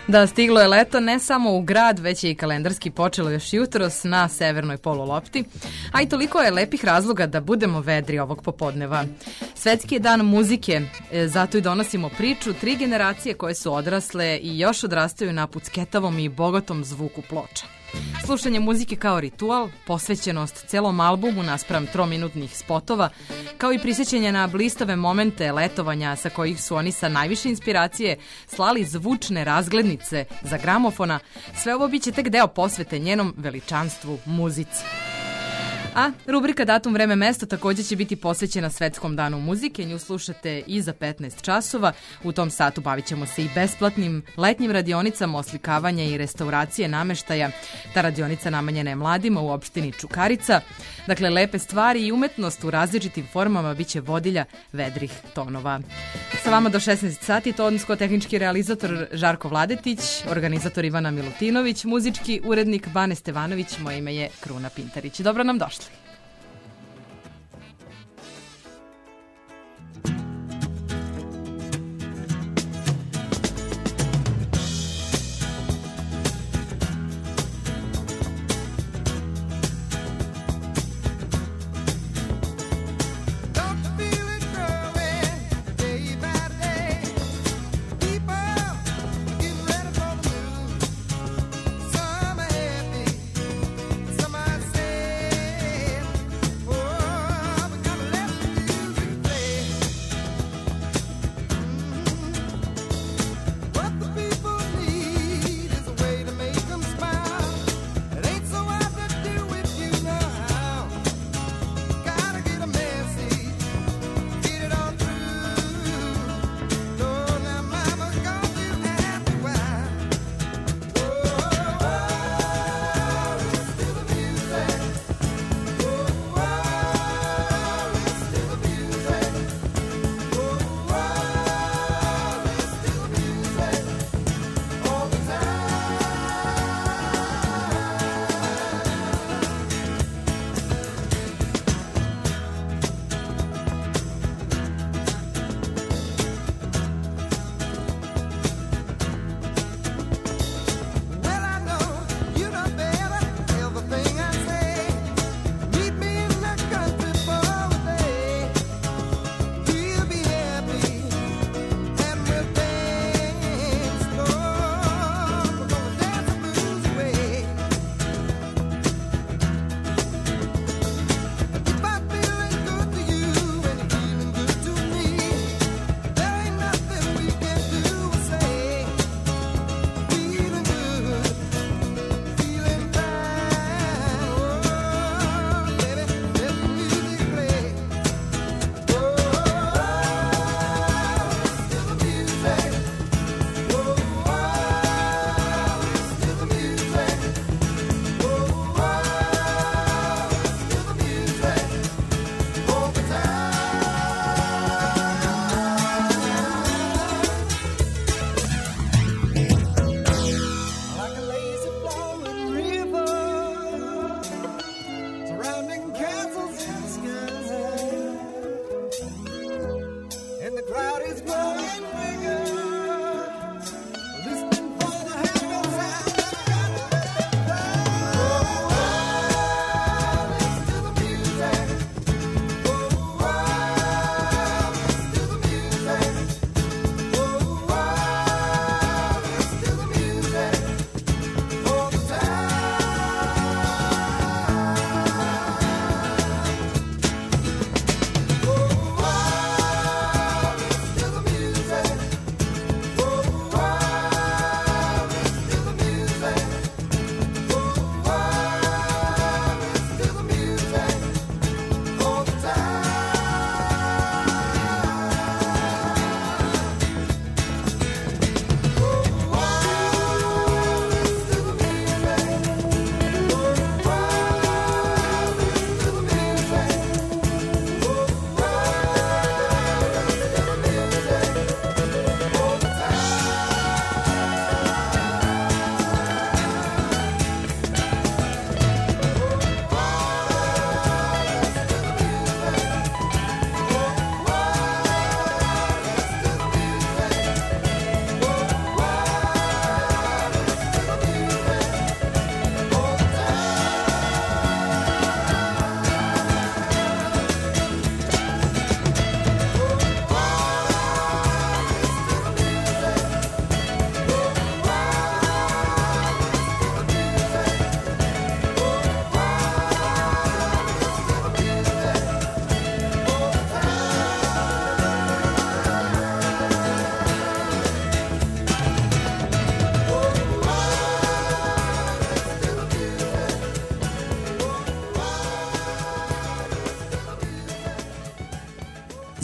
Da, stiglo je leto ne samo u grad, već je i kalendarski počelo još jutros na severnoj polulopti, a i toliko je lepih razloga da budemo vedri ovog popodneva. Svetski je dan muzike, zato i donosimo priču 3 generacije koje su odrasle i još odrastaju na pucketavom i bogatom zvuku ploča. Slušanje muzike kao ritual, posvećenost celom albumu naspram 3-minutnih spotova, kao i prisjećanje na blistave momente letovanja sa kojih su oni sa najviše inspiracije slali zvučne razglednice za gramofona, sve ovo biće tek deo posvete njenom veličanstvu muzici. A rubrika Datum, vreme, mesto također će biti posvećena Svetskom danu muzike. Nju slušate i za 15 časova. U tom satu bavit ćemo se i besplatnim letnjim radionicama oslikavanja i restauracije nameštaja. Ta radionica namenjena je mladima u opštini Čukarica. Dakle, lepe stvari i umetnost u različitim formama biće vodilja vedrih tonova. Sa vama do 16 sati tonsko-tehnički realizator Žarko Vladetić, organizator Ivana Milutinović, muzički urednik Bane Stevanović, moje ime je Kruna Pintarić. Dobro nam došli. Some I say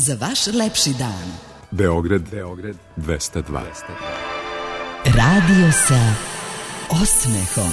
za vaš lepši dan. Beograd 202. Radio sa osmehom.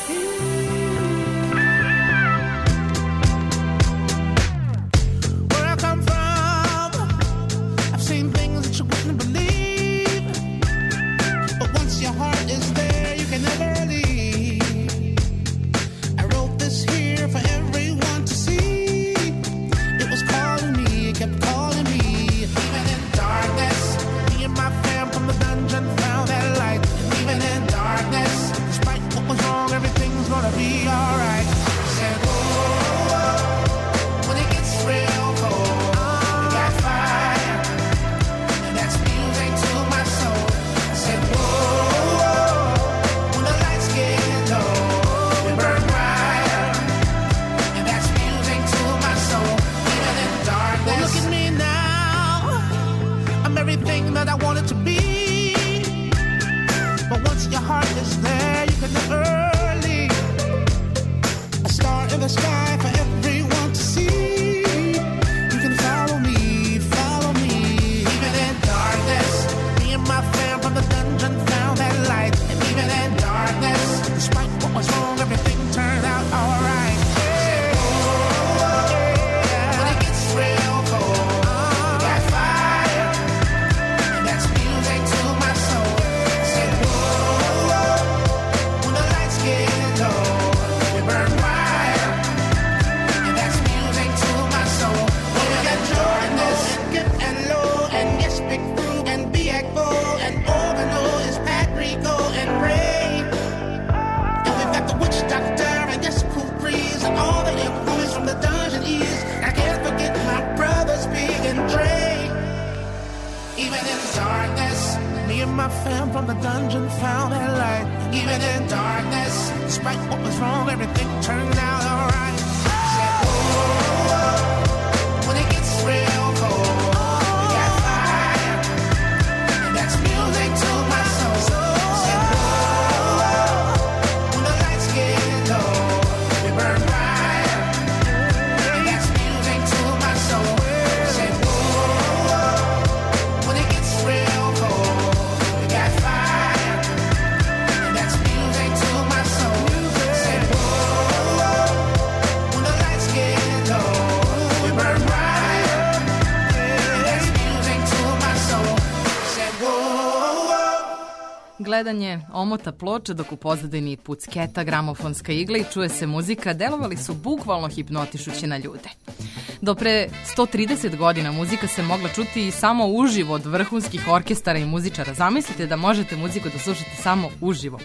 Gledanje omota ploča dok u pozadini pucketa gramofonska igla i čuje se muzika delovali su bukvalno hipnotišući na ljude. Do pre 130 godina muzika se mogla čuti samo uživo od vrhunskih orkestara i muzičara. Zamislite da možete muziku da slušate samo uživo.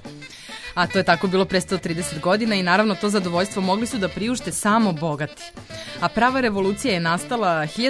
A to je tako bilo pre 130 godina i naravno to zadovoljstvo mogli su da priušte samo bogati. A prava revolucija je nastala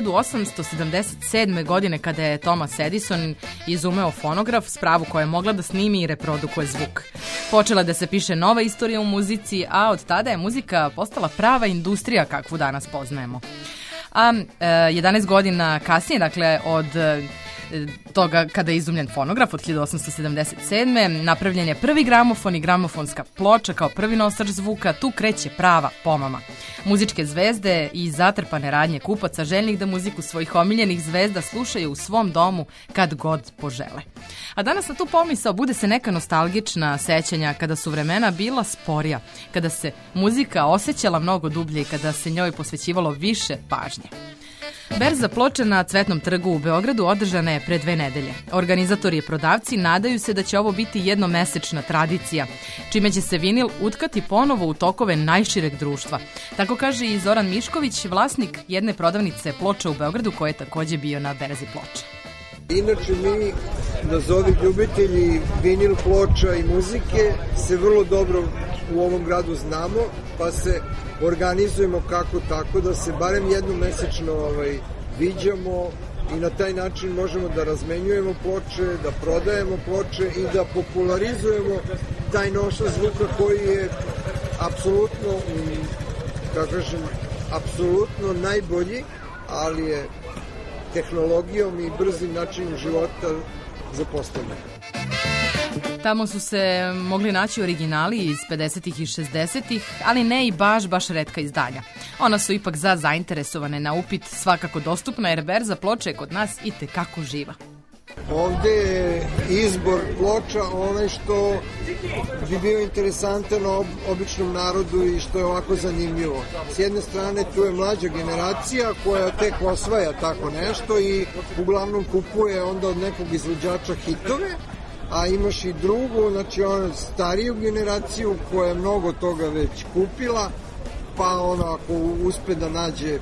1877. godine kada je Thomas Edison izumeo fonograf, spravu koja je mogla da snimi i reprodukuje zvuk. Počela da se piše nova istorija u muzici, a od tada je muzika postala prava industrija kakvu danas poznajemo. A 11 godina kasnije, dakle od toga kada je izumljen fonograf od 1877. napravljen je prvi gramofon i gramofonska ploča kao prvi nosač zvuka, tu kreće prava pomama. Muzičke zvezde i zatrpane radnje kupaca željnih da muziku svojih omiljenih zvezda slušaju u svom domu kad god požele. A danas na tu pomisao bude se neka nostalgična sećanja kada su vremena bila sporija, kada se muzika osjećala mnogo dublje i kada se njoj posvećivalo više pažnje. Berza ploče na Cvetnom trgu u Beogradu održana je pre 2 nedelje. Organizatori i prodavci nadaju se da će ovo biti jednomesečna tradicija, čime će se vinil utkati ponovo u tokove najšireg društva. Tako kaže i Zoran Mišković, vlasnik jedne prodavnice ploča u Beogradu koji je takođe bio na berzi ploča. Inače mi, nazovi ljubitelji vinil ploča i muzike, se vrlo dobro u ovom gradu znamo, pa se organizujemo kako tako da se barem jednomesečno viđamo i na taj način možemo da razmenjujemo ploče, da prodajemo ploče i da popularizujemo taj nosač zvuka koji je apsolutno, kako kažem, apsolutno najbolji, ali je tehnologijom i brzim načinom života zapostavljeno. Tamo su se mogli naći originali iz 50. i 60. ali ne i baš retka izdanja. Ona su ipak za zainteresovane na upit svakako dostupna, jer berza ploče je kod nas i tekako živa. Ovde je izbor ploča onaj što bi bio interesantan običnom narodu i što je ovako zanimljivo. S jedne strane tu je mlađa generacija koja tek osvaja tako nešto i uglavnom kupuje onda od nekog izvođača hitove, a imaš i drugu, znači onu stariju generaciju koja je mnogo toga već kupila, pa ono ako uspe da nađe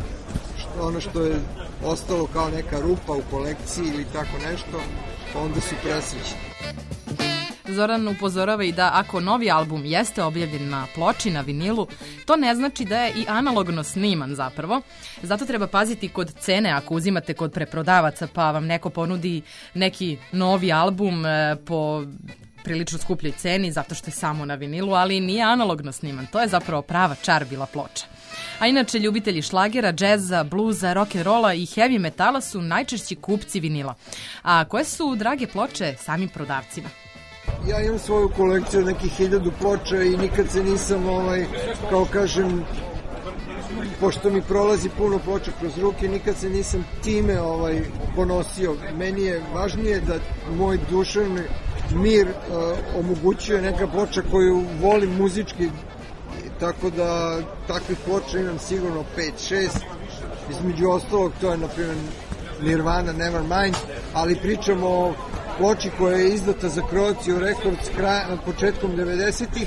ono što je ostalo kao neka rupa u kolekciji ili tako nešto, onda su presrećni. Zoran upozorava i da ako novi album jeste objavljen na ploči, na vinilu, to ne znači da je i analogno sniman zapravo. Zato treba paziti kod cene ako uzimate kod preprodavaca pa vam neko ponudi neki novi album po prilično skupljoj ceni zato što je samo na vinilu, ali nije analogno sniman. To je zapravo prava čarbila ploča. A inače, ljubitelji šlagera, džeza, bluza, rock'n'rolla i heavy metala su najčešći kupci vinila. A koje su drage ploče samim prodavcima? Ja imam svoju kolekciju nekih 1000 ploča i nikad se nisam, kao kažem, pošto mi prolazi puno ploča kroz ruke, nikad se nisam time ponosio. Meni je važnije da moj duševni mir omogućuje neka ploča koju volim muzički, tako da takvih ploča imam sigurno 5-6. Između ostalog to je na primjer Nirvana, Nevermind, ali pričamo o ploči koja je izdata za Croatia Records početkom 90-ih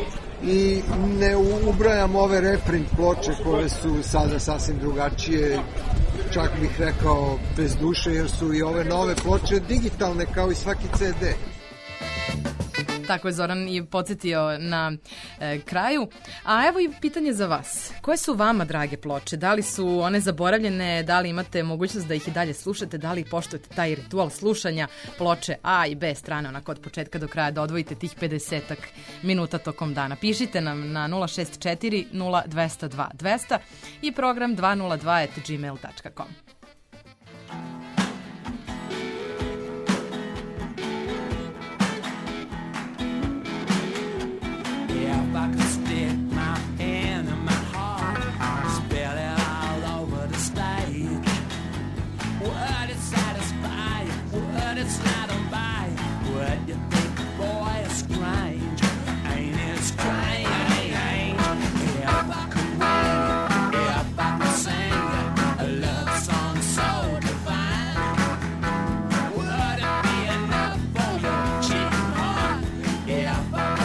i ne ubrajam ove reprint ploče koje su sada sasvim drugačije, čak bih rekao bez duše, jer su i ove nove ploče digitalne kao i svaki CD. Tako je Zoran i podsjetio na kraju. A evo i pitanje za vas. Koje su vama drage ploče? Da li su one zaboravljene? Da li imate mogućnost da ih i dalje slušate? Da li poštujete taj ritual slušanja ploče A i B strane, onako od početka do kraja, da odvojite tih 50 minuta tokom dana? Pišite nam na 064 0202 200 i program 202@gmail.com. If I could stick my hand in my heart, spill it all over the stage, would it satisfy you? Would it slide on by? Would you think the boy is strange? Ain't it strange? If I could win, if I could sing a love song so divine, would it be enough for your cheating heart? If I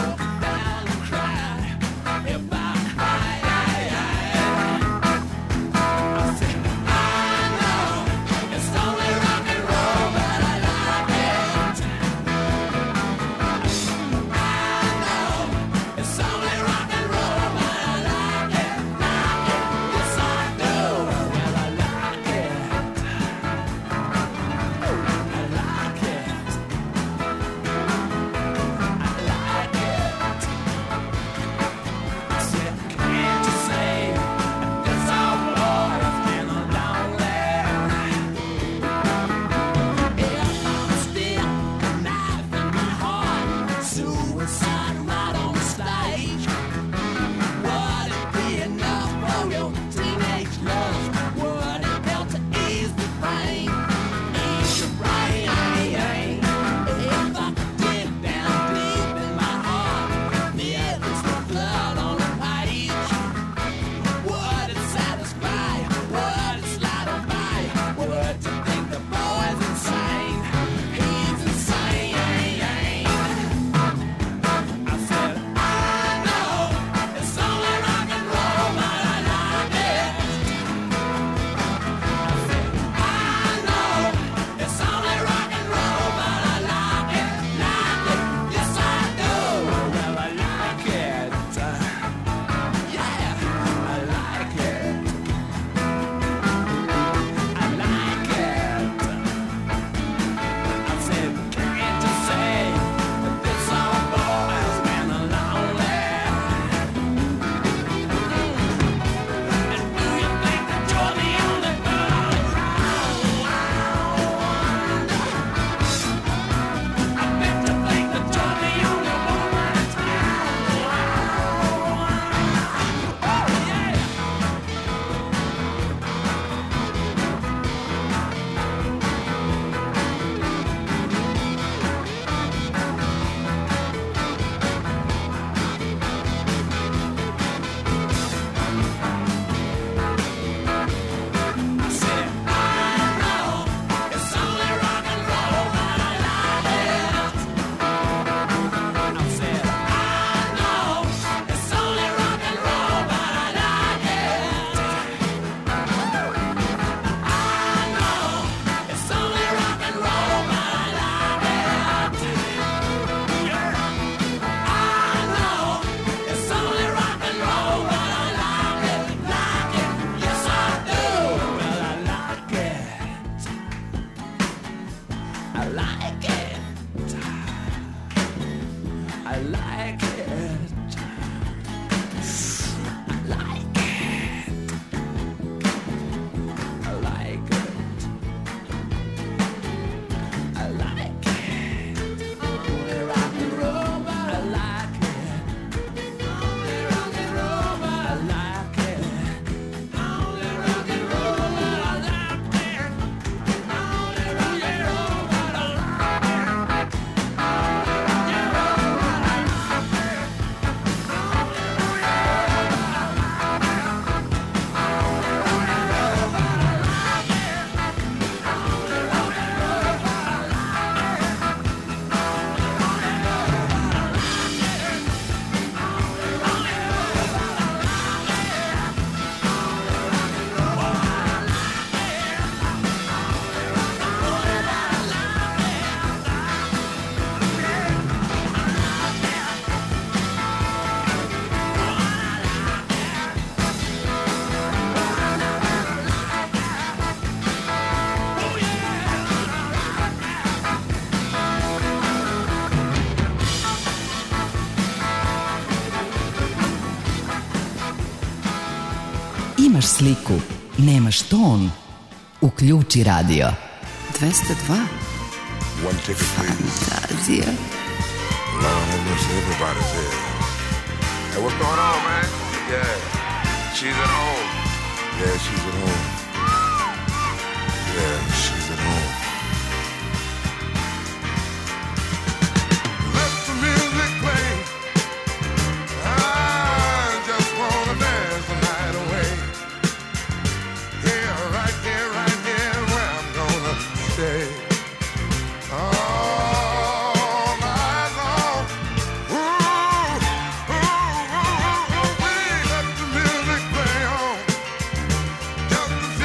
I like it. I like it. I like it. I like it. Only rock and roll, but I like it. Only rock and roll, but I like it. Only rock and roll, but I like it. Only rock and roll, but I like it. Imaš sliku, nemaš ton. Uključi radio. 202. One ticket, please. Fantazija. Lord have mercy, everybody's here. Hey, what's going on, man? Yeah, she's at home. Yeah, she's at home. Yeah, she's at home. Let the music play. I just wanna dance the night away. Here, right here, where I'm gonna stay. All night long. Ooh, ooh, ooh, ooh, ooh, let the music play on. Just the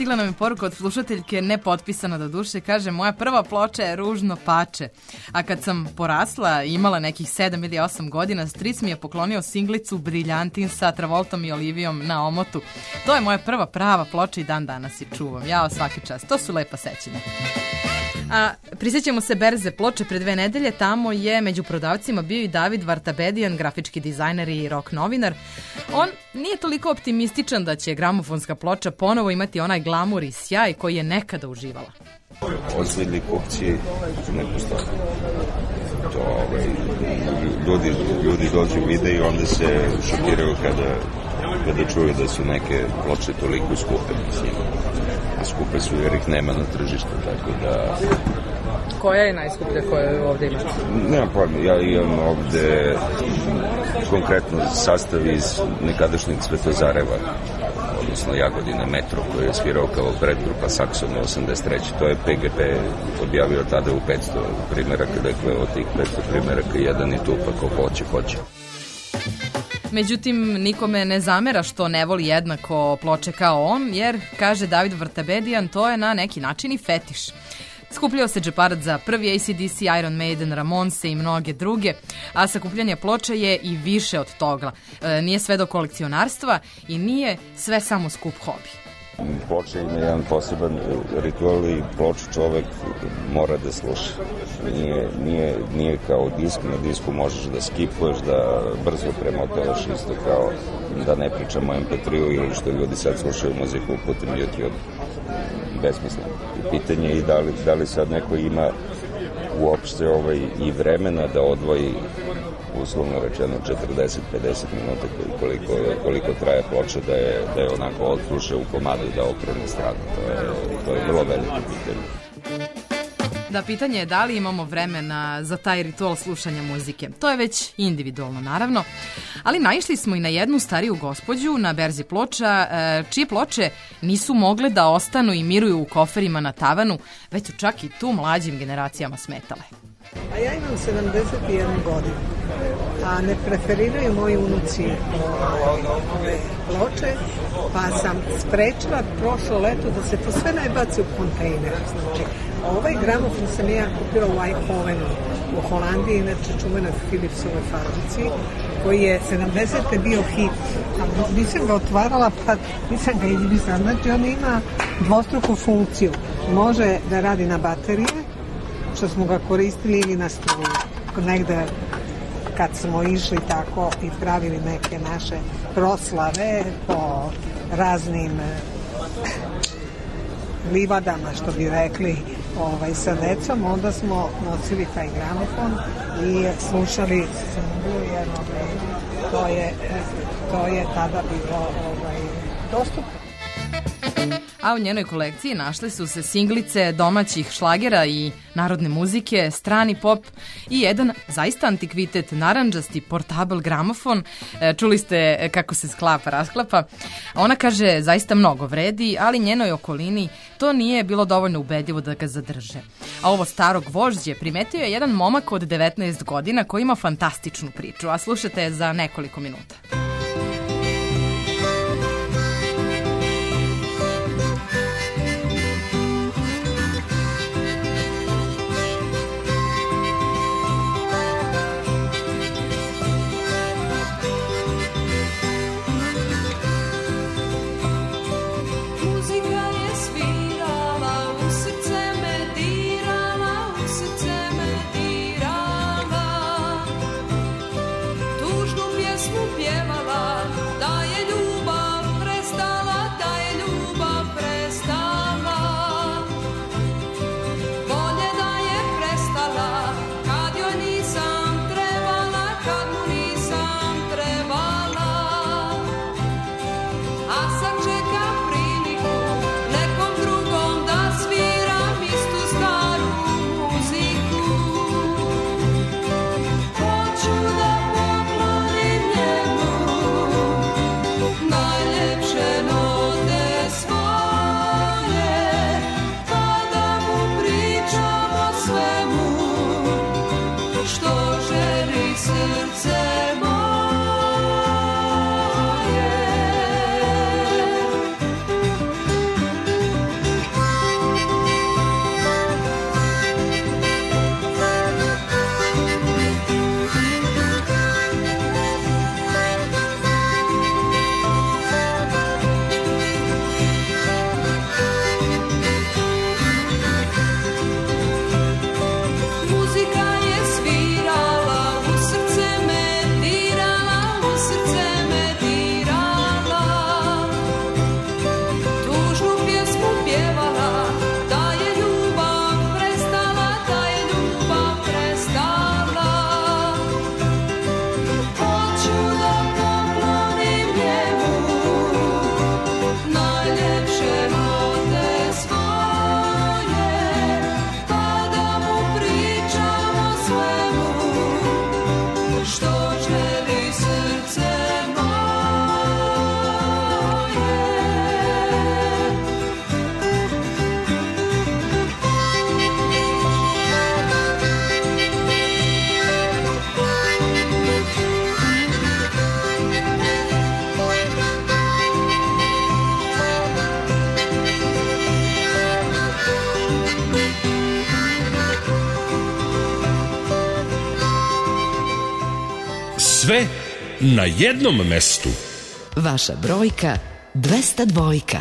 stigla nam je poruka od slušateljke nepotpisana do duše, kaže moja prva ploča je Ružno pače, a kad sam porasla i imala nekih 7 ili 8 godina, stric mi je poklonio singlicu Briljantin sa Travoltom i Olivijom na omotu. To je moja prva prava ploča i dan danas je čuvam. Jao, svaki čas. To su lepa sećanja. A prisjećamo se berze ploče pre 2 nedelje, tamo je među prodavcima bio i David Vartabedijan, grafički dizajner i rock novinar. On nije toliko optimističan da će gramofonska ploča ponovo imati onaj glamur i sjaj koji je nekada uživala. Ozbiljni kupci ne postoje. To, ljudi dođu vide i onda se šokiraju kada čuju da su neke ploče toliko skupe, mislim. Skupe su jer ih nema na tržištu, tako da... Koja je najskuplja koju ovde imate? Nema pojma, ja imam ovde konkretno sastav iz nekadašnjeg Svetozareva, odnosno Jagodina, Metro, koji je svirao kao predgrupa Saksona 83. To je PGP objavio tada u 500 primjeraka, dakle od tih 500 primjeraka jedan i Tupak, ko hoće. Međutim, nikome ne zamera što ne voli jednako ploče kao on, jer, kaže David Vartabedijan, to je na neki način i fetiš. Skupljao se džeparac za prvi AC/DC, Iron Maiden, Ramonse i mnoge druge, a sakupljanje ploča je i više od toga. Nije sve do kolekcionarstva i nije sve samo skup hobi. Ploča ima jedan poseban ritual i ploču čovek mora da sluša. Nije kao disk, na disku možeš da skipuješ, da brzo premotavaš, isto kao da ne pričamo MP3-u ili što ljudi sad slušaju muziku putem YouTube. Besmisleno. Pitanje je i da li sad neko ima uopšte i vremena da odvoji uslovno rečeno 40-50 minuta koliko traje ploča da je onako odsluša u komadu da okrene stranu. To je vrlo veliko pitanje. Da, pitanje je da li imamo vremena za taj ritual slušanja muzike. To je već individualno, naravno. Ali naišli smo i na jednu stariju gospođu na berzi ploča, čije ploče nisu mogle da ostanu i miruju u koferima na tavanu, već su čak i tu mlađim generacijama smetale. A ja imam 71 godinu, a ne preferiraju moji unuci ove ploče, pa sam sprečila prošlo leto da se to sve ne baci u kontejner. Znači, ovaj gramofon sam ja kupila u Eindhovenu, u Holandiji, inače čuvenoj Philipsovoj fabrici, koji je 70. bio hit. A nisam ga otvarala, pa nisam ga izbrisala. Znači, on ima dvostruku funkciju. Može da radi na baterije, što smo ga koristili ili na struju. Negde kad smo išli tako i pravili neke naše proslave po raznim livadama, što bi rekli, sa decom, onda smo nosili taj gramofon i slušali singlu, jer to je tada bilo dostupno. A u njenoj kolekciji našle su se singlice domaćih šlagera i narodne muzike, strani pop i jedan zaista antikvitet, narandžasti portable gramofon. Čuli ste kako se sklapa, rasklapa. Ona kaže zaista mnogo vredi, ali njenoj okolini to nije bilo dovoljno ubedljivo da ga zadrže. A ovo starog vožđe primetio je jedan momak od 19 godina koji ima fantastičnu priču, a slušajte je za nekoliko minuta. Sve na jednom mestu. Vaša brojka 202.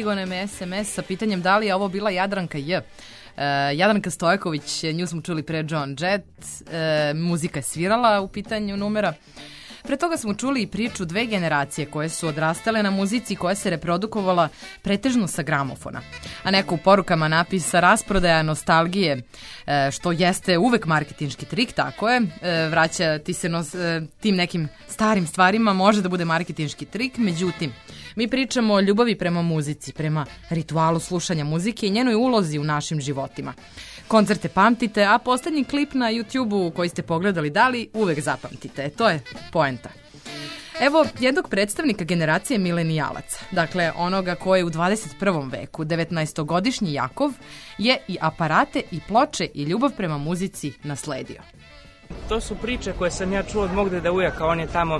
Stigao nam je SMS sa pitanjem da li je ovo bila Jadranka J. Jadranka Stojković, nju smo čuli pre John Jett, muzika je svirala u pitanju numera. Pre toga smo čuli i priču dve generacije koje su odrastale na muzici koja se reprodukovala pretežno sa gramofona. A neko u porukama napisa rasprodaja nostalgije, što jeste uvek marketinški trik, tako je, vraćati se tim nekim starim stvarima može da bude marketinški trik, međutim, mi pričamo o ljubavi prema muzici, prema ritualu slušanja muzike i njenoj ulozi u našim životima. Koncerte pamtite, a poslednji klip na YouTube-u koji ste pogledali dali uvek zapamtite. To je poenta. Evo jednog predstavnika generacije milenijalaca, dakle onoga ko je u 21. veku, 19-godišnji Jakov, je i aparate i ploče i ljubav prema muzici nasledio. To su priče koje sam ja čuo od mog deda ujaka, on je tamo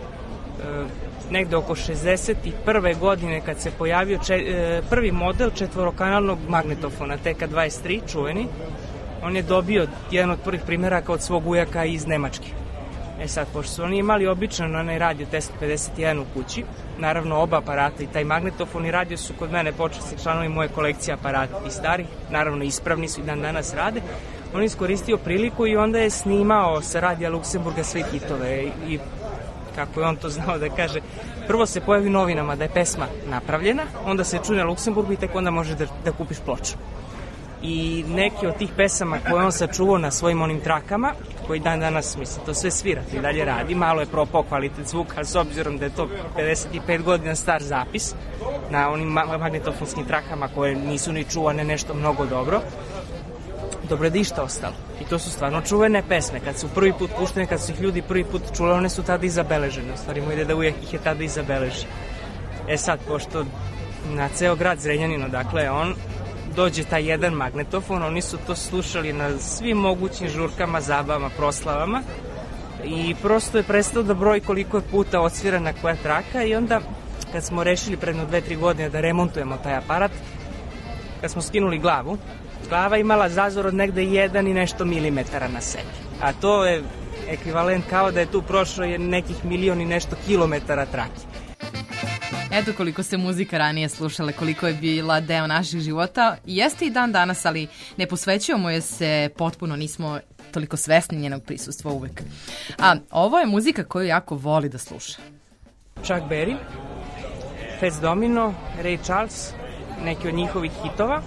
negde oko 61. godine kad se pojavio prvi model četvorokanalnog magnetofona TK-23, čuveni. On je dobio jedan od prvih primjeraka od svog ujaka iz Nemačke. Sad, pošto su oni imali običan onaj radio Test 51 u kući, naravno oba aparata i taj magnetofon i radio su kod mene počeli članovi moje kolekcije aparata i starih, naravno ispravni su i dan danas rade. On je iskoristio priliku i onda je snimao sa radija Luksemburga sve hitove i kako je on to znao da kaže, prvo se pojavi u novinama da je pesma napravljena, onda se čuje na Luksemburgu i tek onda možeš da kupiš ploču. I neki od tih pesama koje on sačuvao na svojim onim trakama, koji dan danas, mislim, to sve svira, i dalje radi, malo je propao kvalitet zvuka, ali s obzirom da je to 55 godina star zapis na onim magnetofonskim trakama koje nisu ni čuvane nešto mnogo dobro, dobro je da išta ostalo. I to su stvarno čuvene pesme. Kad su prvi put puštene, kad su ih ljudi prvi put čule, one su tada i zabeležene. U stvari, moj deda uvijek ih je tada i zabeleži. Sad, pošto na ceo grad Zrenjanino, dakle, on dođe taj jedan magnetofon, oni su to slušali na svim mogućim žurkama, zabavama, proslavama i prosto je prestao da broji koliko je puta odsvirana koja traka i onda, kad smo rešili predno 2-3 godine da remontujemo taj aparat, kad smo skinuli glavu, glava imala zazor od negde 1 i nešto milimetara na sebi. A to je ekvivalent kao da je tu prošlo nekih 1.000.000 i nešto kilometara trake. Eto koliko se muzika ranije slušale, koliko je bila deo naših života. Jeste i dan danas, ali ne posvećujemo je se potpuno, nismo toliko svesni njenog prisustva uvek. A ovo je muzika koju jako voli da sluša. Chuck Berry, Fats Domino, Ray Charles, neki od njihovih hitova.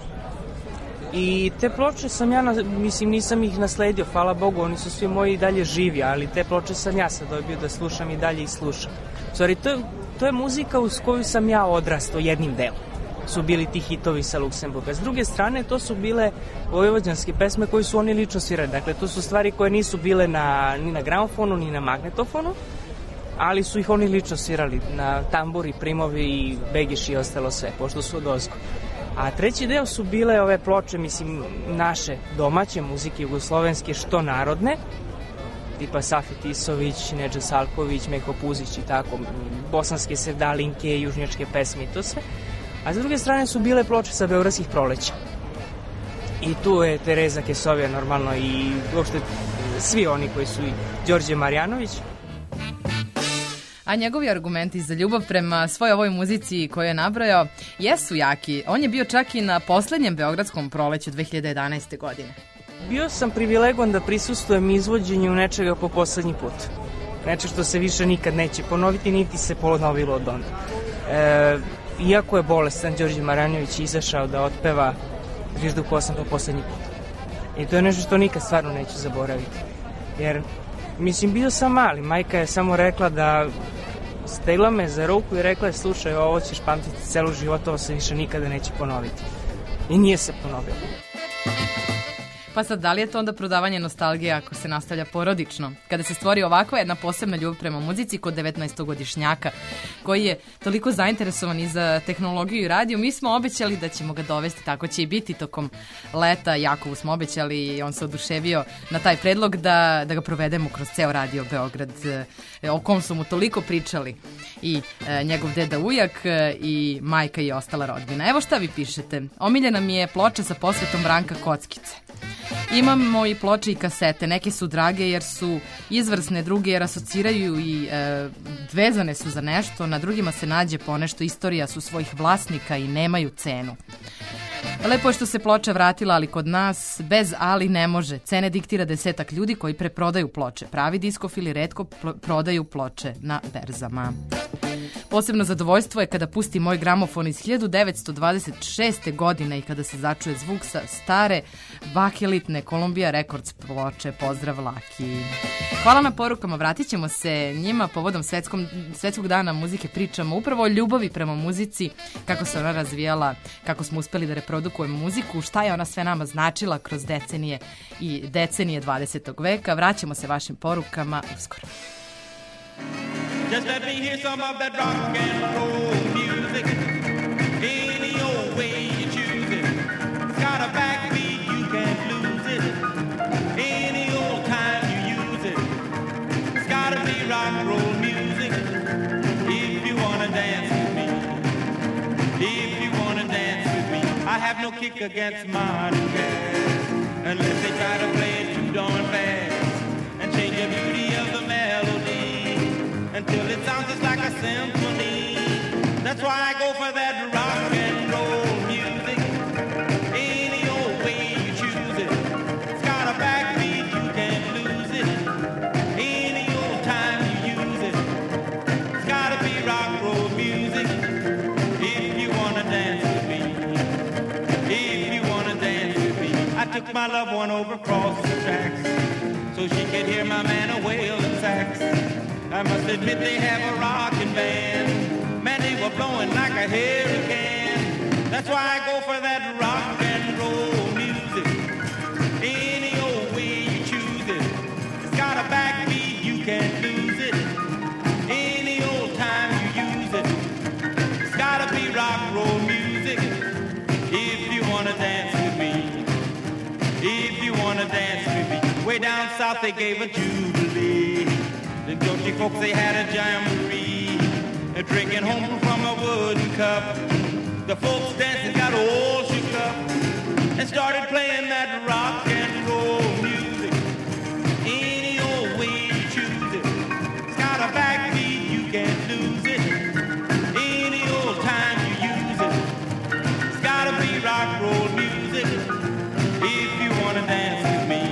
I te ploče sam ja, mislim, nisam ih nasledio, hvala Bogu, oni su svi moji i dalje živi, ali te ploče sam ja sad dobio da slušam i dalje ih slušam. Sorry, to je muzika uz koju sam ja odrastao jednim delom. Su bili ti hitovi sa Luksemburga. S druge strane, to su bile vojvođanske pesme koje su oni lično svirali. Dakle, to su stvari koje nisu bile ni na gramofonu, ni na magnetofonu, ali su ih oni lično svirali na tamburi, primovi i begiši i ostalo sve, pošto su od ozgo. A treći deo su bile ove ploče, mislim, naše domaće muzike jugoslovenske, što narodne, tipa Safi Tisović, Nedža Salković, Meko Puzić i tako, bosanske sevdalinke, južnjačke pesme i to sve. A s druge strane su bile ploče sa beogradskih proleća. I tu je Tereza Kesovija normalno i uopšte svi oni koji su i Đorđe Marjanović. A njegovi argumenti za ljubav prema svoj ovoj muzici koju je nabrojao jesu jaki. On je bio čak i na poslednjem beogradskom proleću 2011. godine. Bio sam privilegovan da prisustvujem izvođenju nečega po poslednji put. Neče što se više nikad neće ponoviti, niti se ponovilo od onda. Iako je bolestan, Đorđe Marjanović izašao da otpeva Zviždu Kosam po poslednji put. I to je nešto što nikad stvarno neću zaboraviti. Jer, mislim, bio sam mali, majka je samo rekla da stegla me za ruku i rekla je, slušaj, ovo ćeš pamtiti celu život, ovo se više nikada neće ponoviti. I nije se ponovilo. Pa sad, da li je to onda prodavanje nostalgije ako se nastavlja porodično? Kada se stvori ovakva jedna posebna ljubav prema muzici kod 19-godišnjaka koji je toliko zainteresovan i za tehnologiju i radio, mi smo obećali da ćemo ga dovesti, tako će i biti tokom leta. Jakovu smo obećali i on se oduševio na taj predlog da ga provedemo kroz ceo radio Beograd, o kom su mu toliko pričali i njegov deda ujak i majka i ostala rodbina. Evo šta vi pišete. Omiljena mi je ploča sa posvetom Branka Kockice. Imamo i ploče i kasete, neke su drage jer su izvrsne, druge jer asociraju i vezane su za nešto, na drugima se nađe ponešto, istorija su svojih vlasnika i nemaju cenu. Lepo je što se ploča vratila, ali kod nas bez ali ne može. Cene diktira 10 ljudi koji preprodaju ploče. Pravi diskofili retko prodaju ploče na berzama. Posebno zadovoljstvo je kada pusti moj gramofon iz 1926. godine i kada se začuje zvuk sa stare bakelitne Columbia Records ploče. Pozdrav Laki. Hvala na porukama, vratit ćemo se njima povodom svetskog dana muzike, pričamo upravo o ljubavi prema muzici, kako se ona razvijala, kako smo uspeli da reprodukujemo muziku, šta je ona sve nama značila kroz decenije i decenije 20. veka. Vraćamo se vašim porukama uskoro. Just let me hear some of that rock and roll music. Any old way you choose it. It's got a backbeat, you can't lose it. Any old time you use it. It's gotta be rock and roll music. If you wanna dance with me. If you wanna dance with me. I have no kick against modern jazz. Unless they try to play it too darn fast. And change the beauty of the melody. Until it sounds just like a symphony. That's why I go for that rock and roll music. Any old way you choose it. It's got a backbeat, you can't lose it. Any old time you use it. It's gotta be rock and roll music. If you wanna dance with me. If you wanna dance with me. I took my loved one over across the tracks so she could hear my man a wailing sax. I must admit they have a rockin' band. Man, they were blowing like a hurricane. That's why I go for that rock and roll music. Any old way you choose it. It's got a backbeat, you can't lose it. Any old time you use it. It's gotta be rock and roll music. If you wanna dance with me. If you wanna dance with me. Way down south they gave a jubilee. The Georgia folks, they had a jamboree, drinking home from a wooden cup. The folks dancing got all shook up and started playing that rock and roll music. Any old way you choose it. It's got a backbeat, you can't lose it. Any old time you use it. It's gotta be rock and roll music. If you wanna dance with me.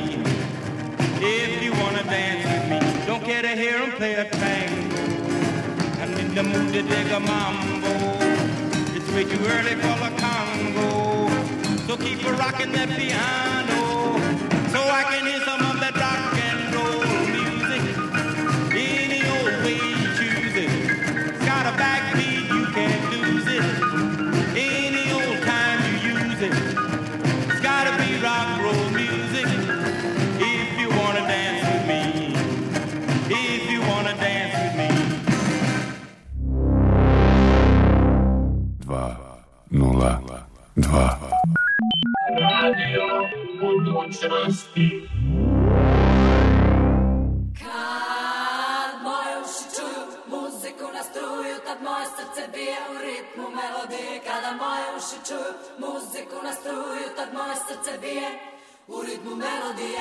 If you wanna dance with me. Don't care to hear him play a tango. I'm in the mood to dig a mambo. It's way too early for the Congo. So keep a rocking that piano. So I can hear some of that rock and roll music. Any old way you choose it. It's got a backbeat, you can't lose it. Any old time you use it. It's gotta be rock and roll music. If you wanna dance with me. If you wanna dance with me. 2-0-2 Radio budućnosti. Kad moje uši čuju muziku na struju, tad moje srce bije u ritmu melodije. Kada moje uši čuju muziku na struju, tad moje srce bije u ritmu melodije.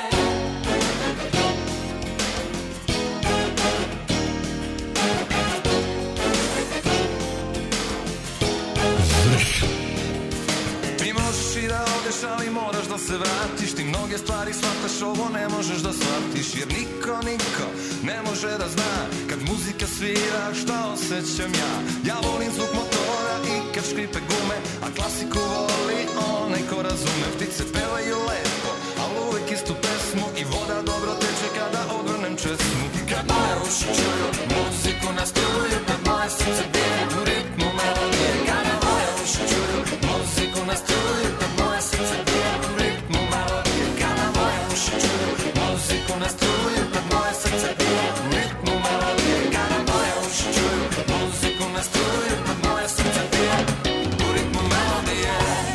Ti možeš i da odeš, ali moraš da se vratiš. Ti mnoge stvari shvataš, ovo ne možeš da shvatiš. Jer niko ne može da zna kad muzika svira šta osjećam ja. Ja volim zvuk motora i kad škripe gume, a klasiku voli onaj ko razume. Ptice pevaju lepo, ali uvek istu pesmu, i voda dobro teče kada odvrnem česmu. Kad moje uši čuju muziku na struju, kad moje srce bije u ritmu melodije. Kada moje uši čuju muziku na struju, kad moje srce bije u ritmu melodije. Kada moje uši čuju muziku na struju, kad moje srce bije u ritmu melodije. Kada moje uši čuju muziku na struju, kad moje srce bije u ritmu melodije.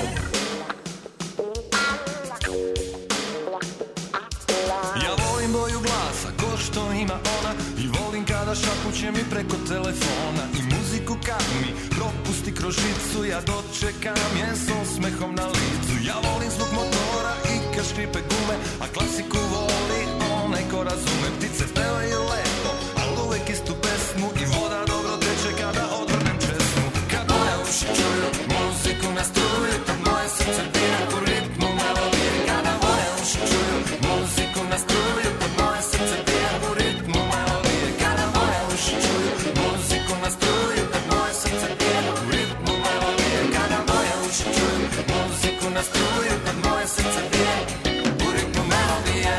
Ja volim boju glasa, ko što ima ona, i volim kada šapuće mi preko telefona. I muziku kad mi propusti kroz žicu, ja dočekam je s osmehom na licu. Ja volim zvuk motora i kad kad škripe gume, a klasiku voli onaj ko razume. Ptice pevaju lepo, al uvek istu pesmu i voda dobro teče kada odvrnem česmu. Kad moje uši čuju muziku na struju, tad moje srce bije u ritmu melodije. Kada moje uši čuju muziku na struju, tad moje srce bije u ritmu melodije. Kada moje uši čuju muziku na struju, tad moje srce bije u ritmu melodije. Kada moje uši čuju muziku na struju, tad moje srce bije u ritmu melodije.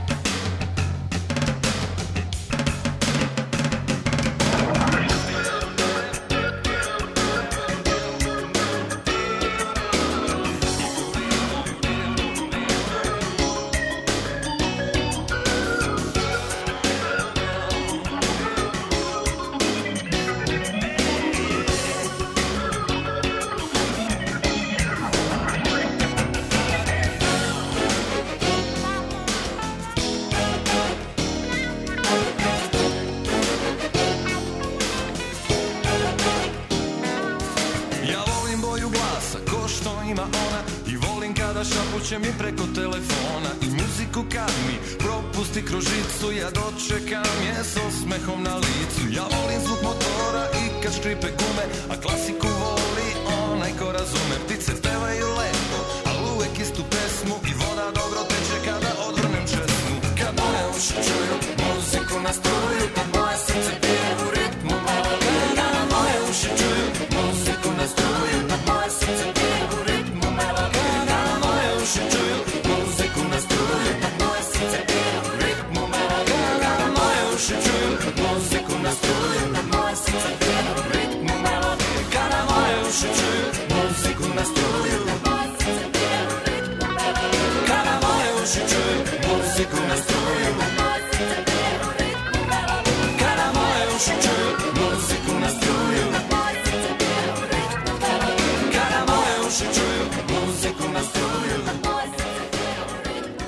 Ja volim boju glasa, ko što ima ona, i volim kada šapuće mi preko telefona, i muziku kad mi propusti kroz žicu, ja dočekam je s osmehom na licu. Ja volim zvuk motora i kad škripe gume, a klasiku voli onaj ko razume. Ptice pevaju lepo, al uvek istu pesmu, i voda dobro teče kada odvrnem česmu. Kad moje uši čuju muziku na struju, tad moje srce bije u ritmu melodije. Kada moje uši čuju muziku na struju, tad moje srce bije u ritmu melodije. Kada moje uši čuju muziku na struju, tad moje srce bije u ritmu melodije. Kada moje uši čuju muziku na struju, tad moje srce bije u ritmu melodije. Kada moje uši čuju muziku na struju, tad moje srce bije u ritmu melodije. Kada moje uši čuju muziku na struju, tad moje srce bije u ritmu melodije. Kada moje uši čuju muziku na struju, tad moje srce bije u ritmu melodije. Kada moje uši čuju muziku na struju, tad moje srce bije u ritmu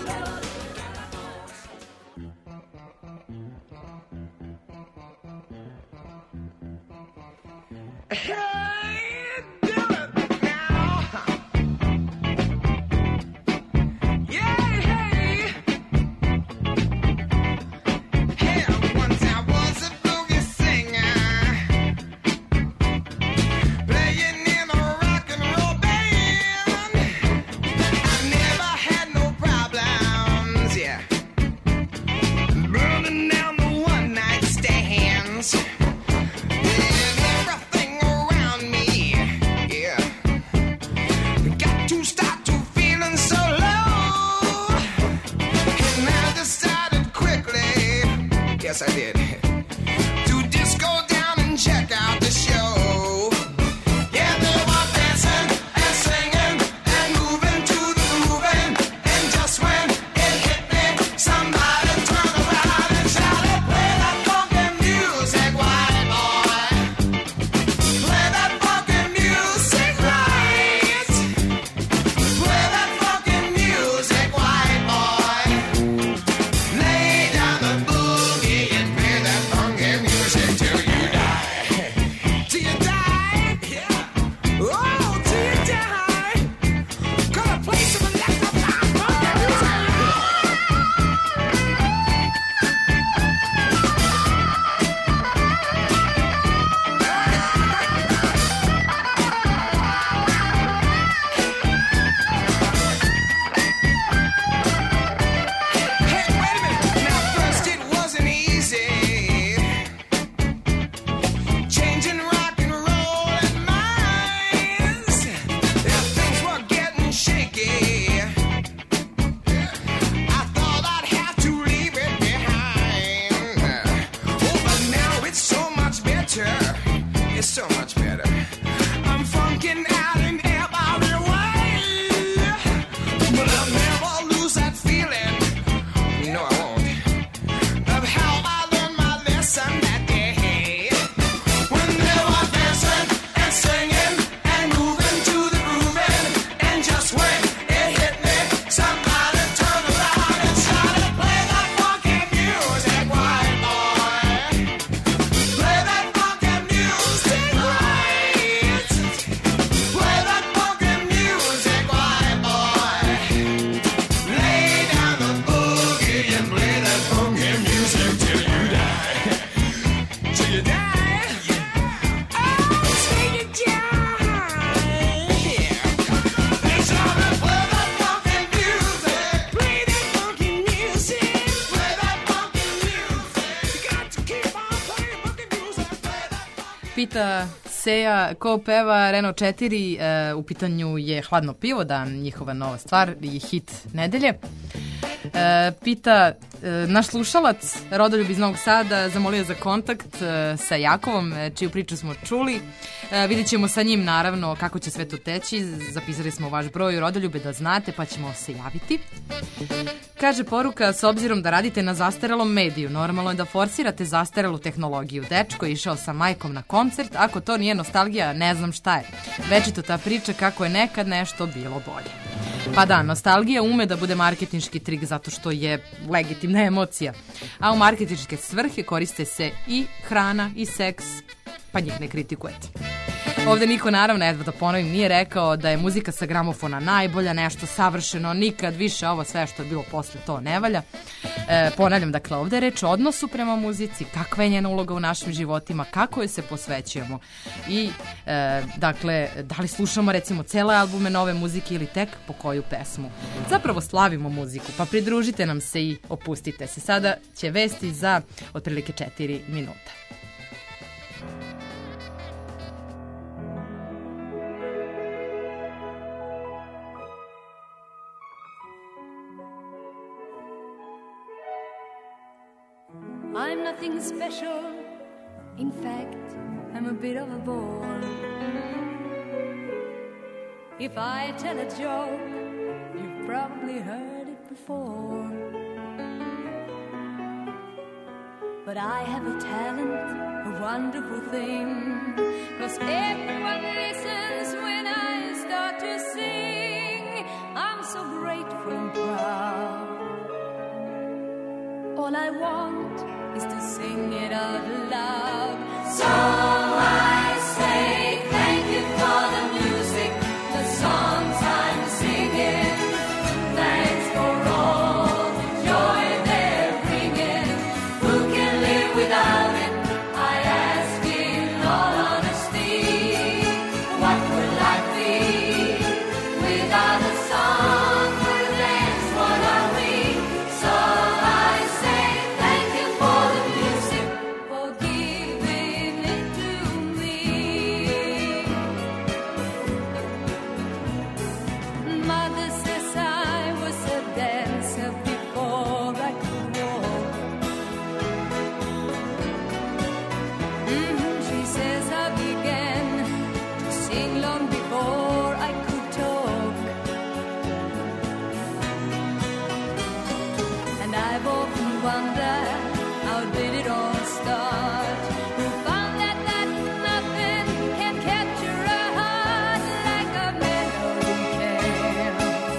melodije. Hey, do it now. Yeah, hey. Hey, once I was a boogie singer, playing in a rock and roll band. I never had no problems, yeah, burning down the one night stands. Everything around me, yeah, got to start to feeling so low, and I decided quickly, yes I did, to just go down and check out the show. Yeah, they were dancing and singing and moving to the grooving, and just when it hit me, somebody turned around and shouted, "Play that funky music, white boy. Play that funky music right. Play that funky music, white boy. Lay down the boogie and play Pita Seja ko peva Renault 4, u pitanju je Hladno pivo, da, njihova nova stvar i hit nedelje. Pita naš slušalac Rodoljub iz Novog Sada, zamolio za kontakt sa Jakovom, čiju priču smo čuli. Vidjet ćemo sa njim naravno kako će sve to teći. Zapisali smo vaš broj Rodoljube da znate, pa ćemo se javiti. Kaže poruka, s obzirom da radite na zastarelom mediju, normalno je da forsirate zastarelu tehnologiju. Dečko je išao sa majkom na koncert, ako to nije nostalgija, ne znam šta je. Večito ta priča kako je nekad nešto bilo bolje. Pa da, nostalgija ume da bude marketinški trik zato što je legitimna emocija. A u marketinške svrhe koriste se i hrana i seks, pa njih ne kritikujete. Ovde niko naravno, evo da ponovim, nije rekao da je muzika sa gramofona najbolja, nešto savršeno, nikad više ovo sve što je bilo posle to ne valja. Ponavljam, dakle, ovde je reč o odnosu prema muzici, kakva je njena uloga u našim životima, kako joj se posvećujemo i, dakle, da li slušamo recimo cele albume nove muzike ili tek po koju pesmu. Zapravo slavimo muziku, pa pridružite nam se i opustite se. Sada će vesti za otprilike 4 minuta. I'm nothing special. In fact, I'm a bit of a bore. If I tell a joke, you've probably heard it before. But I have a talent, a wonderful thing, 'cause everyone listens when I start to sing. I'm so grateful and proud. All I want is to sing it out loud. So I say thank you for the music, the songs I'm singing. Thanks for all the joy they're bringing. Who can live without it? I ask in all honesty. What would life be without a song for a dance? What are we? So I say thank you for the music, for giving it to me. Mother says I was a dancer before I could walk. She says I began to sing long before I could talk. And I've often wondered, how did it all start? Who found that nothing can capture a heart like a melody can?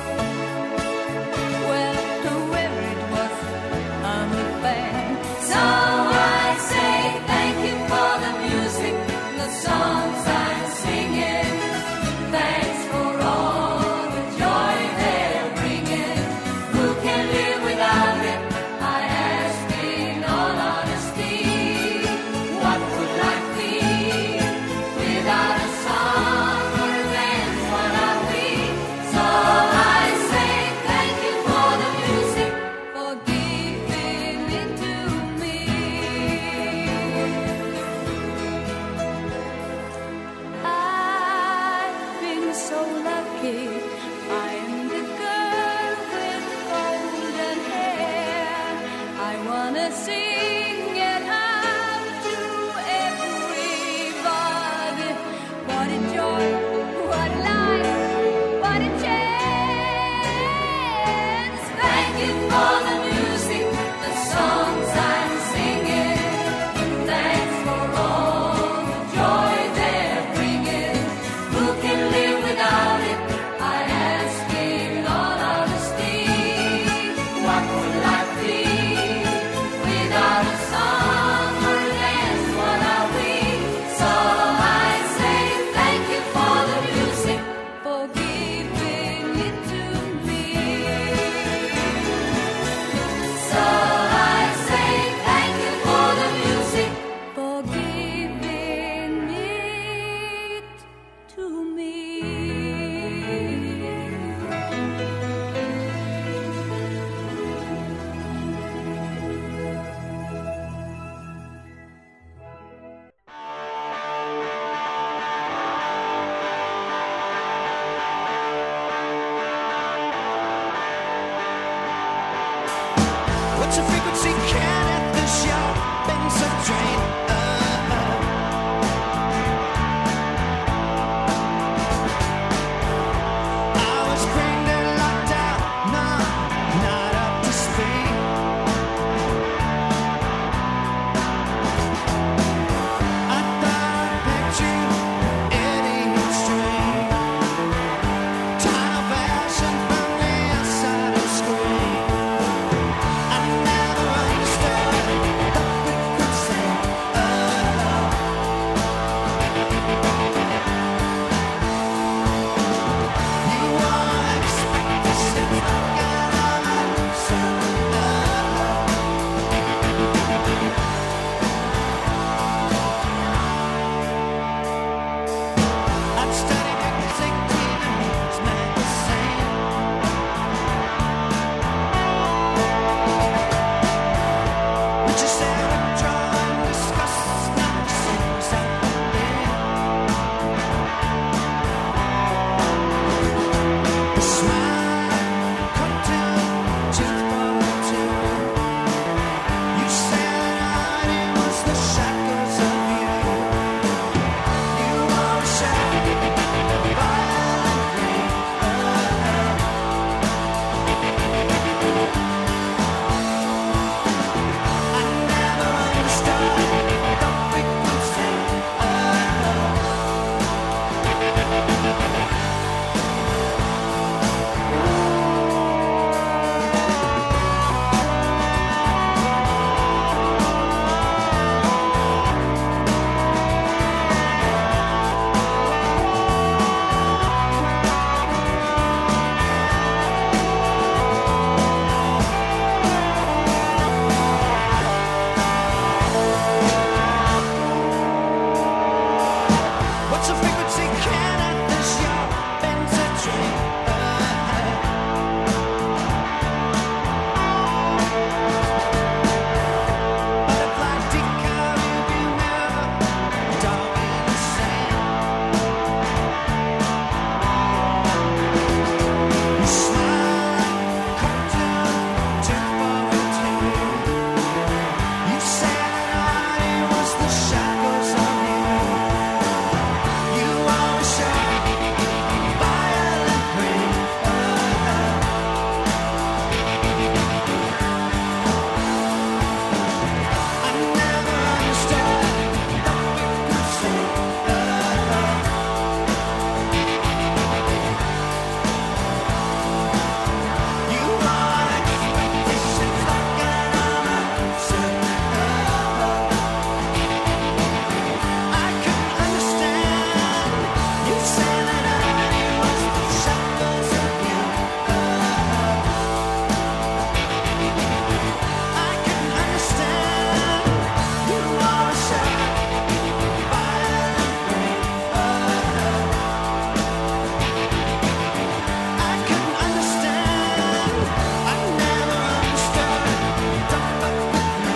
Well, whoever it was, I'm a fan. So I say thank you for the music, the songs I'm singing. Thanks for all the joy they're bringing. Who can live without it? I ask in all honesty. What would life be without a song or a dance? What are we? So I say thank you for the music, for giving it to me. I've been so lucky. I'm the girl with golden hair. I wanna sing it out to everybody. What a joy, what a life, what a chance. Thank you for the music, the songs I'm singing. Thanks for all the joy they're bringing. Who can live without it? I ask in all honesty. What would life be without What's the frequency? Can it the show? Been so drained. I was brained and locked out. No, not up to speed. I thought I picked you idiot stream. Tunnel vision from the outside of screen. I never understood the frequency of love. You won't expect to see fucking on a loser of love. I've studied music even it's meant the same. But you said withdraw and discuss not the same as I believe. The smile cut down tooth for two. You said it was the shackles of you. You were shackled violently. I never understood the frequency of love. What's the frequency? Can it the show? Been to dream. Butterfly decal, you never don't be the same. You smile, cut down tooth for two. You said it was the shackles of you. You always show violent green. I never understood the frequency of love. You are expectations like an answer. I couldn't understand. You said that I was the shackles of you. I couldn't understand. You are shot violent green. I couldn't understand. I never understood. Don't fuck with me.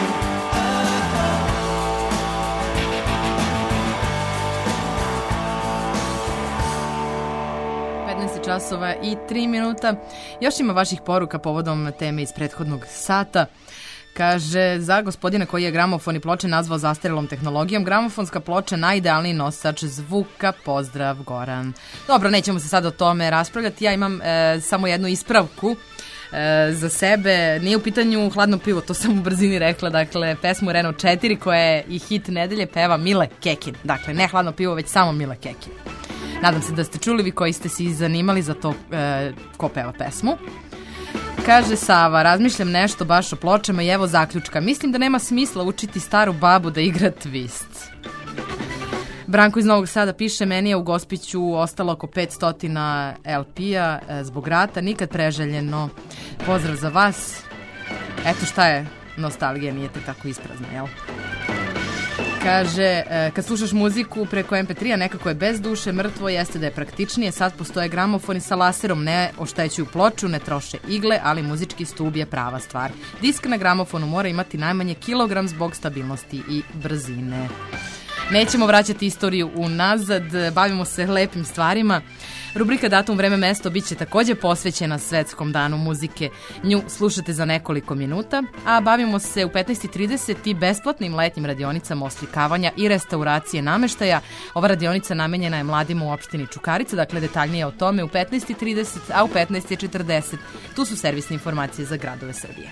15 časova i 3 minuta. Još ima vaših poruka povodom teme iz prethodnog sata. Kaže, za gospodina koji je gramofon i ploče nazvao zastarelom tehnologijom, gramofonska ploča najidealniji nosač zvuka. Pozdrav, Goran. Dobro, nećemo se sad o tome raspravljati. Ja imam samo jednu ispravku za sebe. Nije u pitanju Hladno pivo, to sam u brzini rekla. Dakle, pesmu Renault 4 koja je i hit nedelje peva Mile Kekin. Dakle, ne Hladno pivo, već samo Mile Kekin. Nadam se da ste čuli, vi koji ste se zanimali za to ko peva pesmu. Kaže Sava, razmišljam nešto baš o pločama i evo zaključka. Mislim da nema smisla učiti staru babu da igra twist. Branko iz Novog Sada piše, meni je u Gospiću ostalo oko 500 LP-a zbog rata, nikad preželjeno. Pozdrav za vas. Eto šta je nostalgija, nije te tako isprazna, jel? Kaže, kad slušaš muziku preko MP3-a nekako je bez duše, mrtvo, jeste da je praktičnije, sad postoje gramofoni sa laserom, ne oštećuju ploču, ne troše igle, ali muzički stub je prava stvar. Disk na gramofonu mora imati najmanje kilogram zbog stabilnosti i brzine. Nećemo vraćati istoriju unazad, bavimo se lepim stvarima. Rubrika Datum, vreme, mesto bit će takođe posvećena Svetskom danu muzike. Nju slušate za nekoliko minuta, a bavimo se u 15:30 i besplatnim letnjim radionicama oslikavanja i restauracije nameštaja. Ova radionica namenjena je mladima u opštini Čukarica, dakle detaljnije o tome u 15:30, a u 15:40 tu su servisne informacije za gradove Srbije.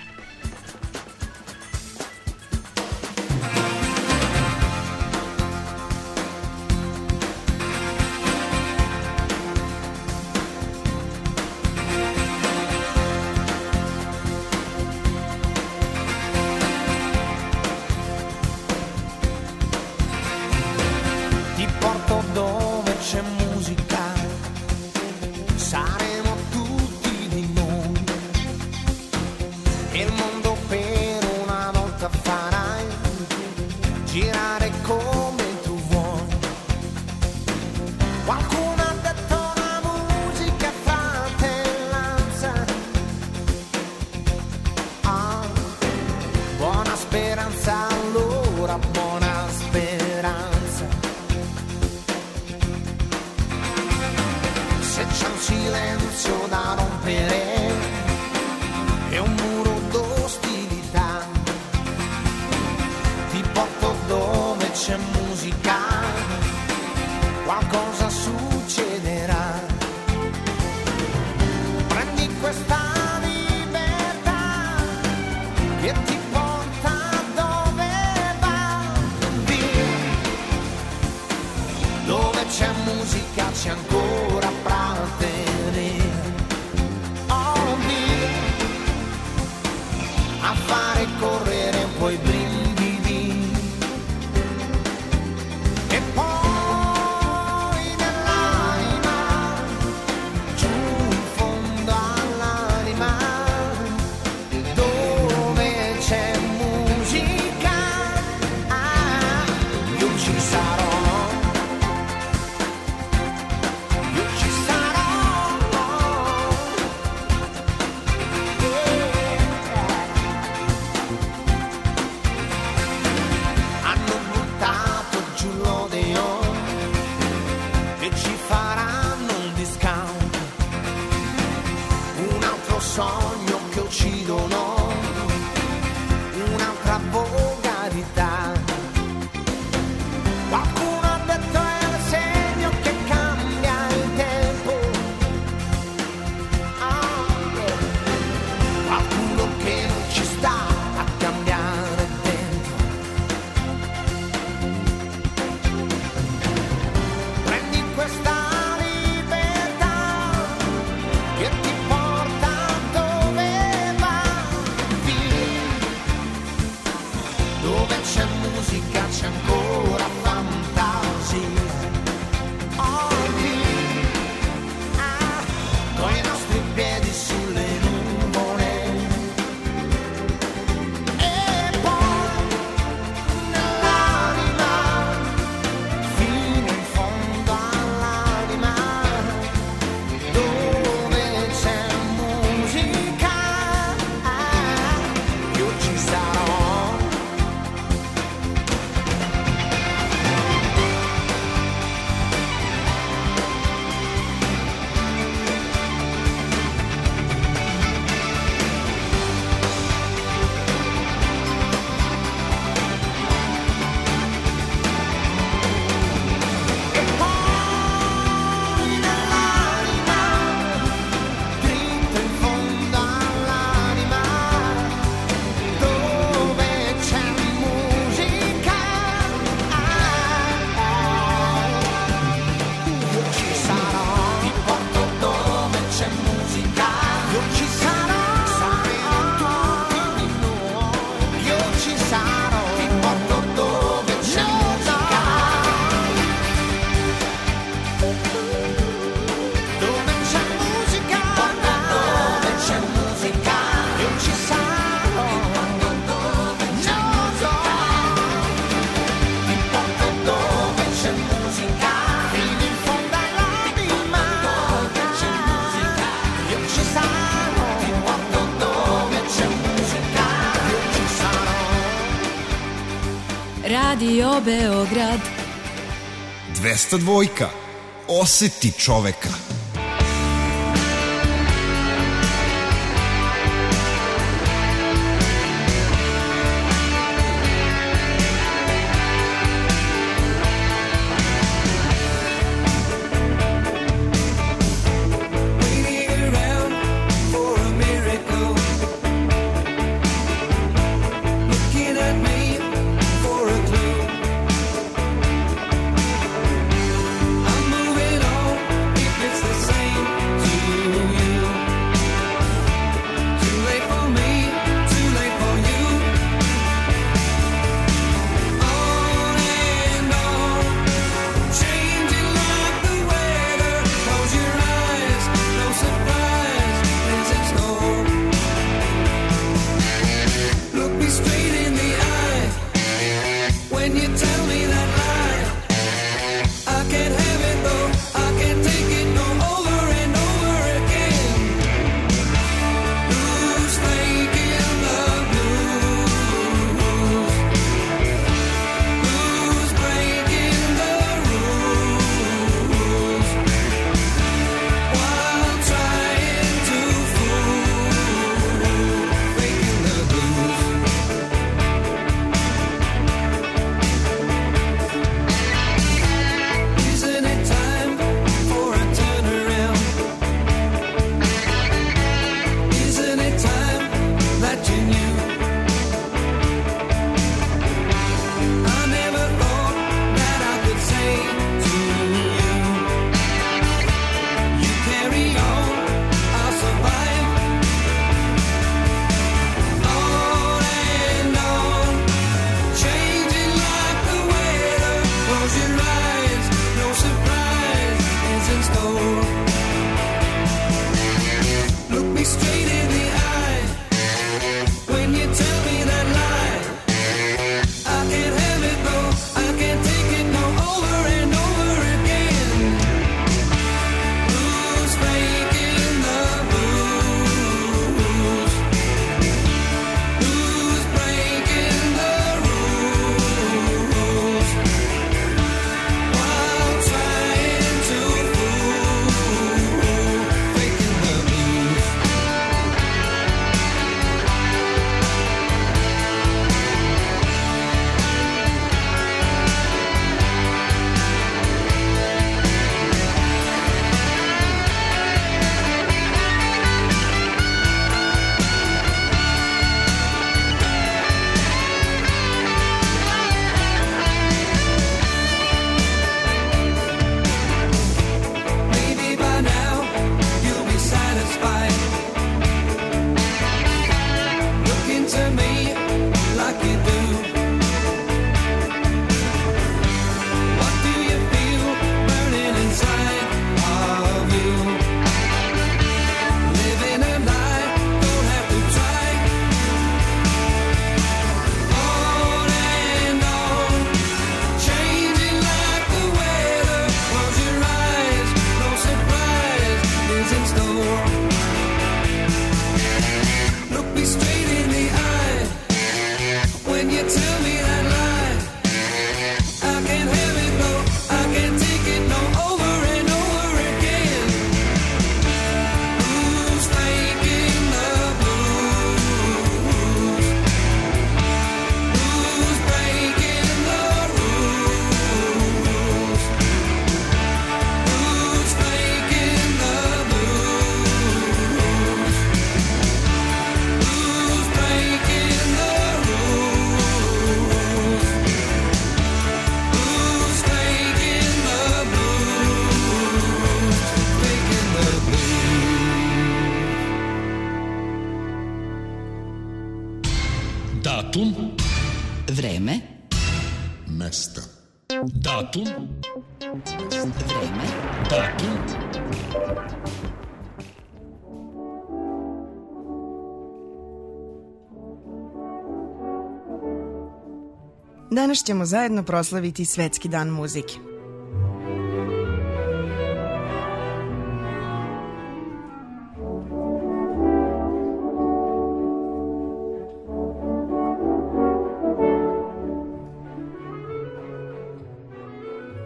Radio Beograd 202. Oseti čoveka. Datum. Vreme. Mesta. Datum. Vreme. Datum. Danas ćemo zajedno proslaviti Svetski dan muzike.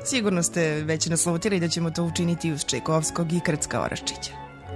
Sigurno ste već naslutili da ćemo to učiniti uz Čajkovskog i Krcka Oraščića.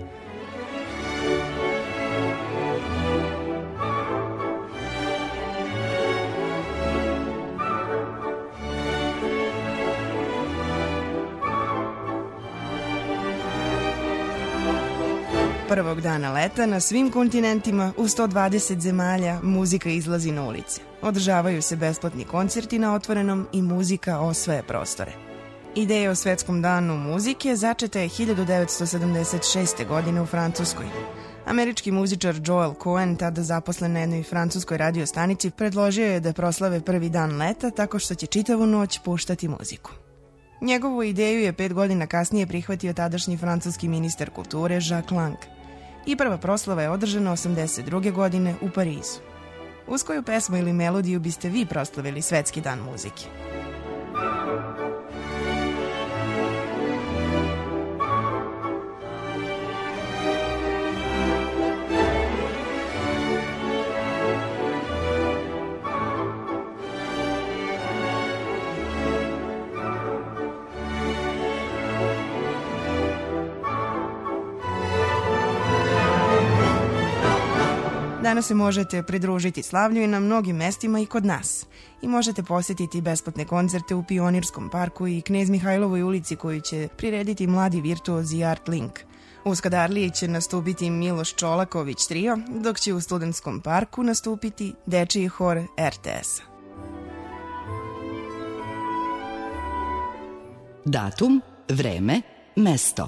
Prvog dana leta na svim kontinentima u 120 zemalja muzika izlazi na ulice. Održavaju se besplatni koncerti na otvorenom i muzika osvaja prostore. Ideja o Svetskom danu muzike začeta je 1976. godine u Francuskoj. Američki muzičar Joel Cohen, tada zaposlen na jednoj francuskoj radio stanici, predložio je da proslave prvi dan leta tako što će čitavu noć puštati muziku. Njegovu ideju je 5 godina kasnije prihvatio tadašnji francuski ministar kulture Jacques Lang. I prva proslava je održana 82. godine u Parizu. Uz koju pesmu ili melodiju biste vi proslavili Svetski dan muzike? Danas se možete pridružiti slavlju i na mnogim mestima i kod nas. I možete posjetiti besplatne koncerte u Pionirskom parku i Knez Mihajlovoj ulici koju će prirediti mladi virtuozi Art Link. U Skadarliji će nastupiti Miloš Čolaković trio, dok će u Studentskom parku nastupiti dečiji hor RTS-a. Datum, vreme, mesto.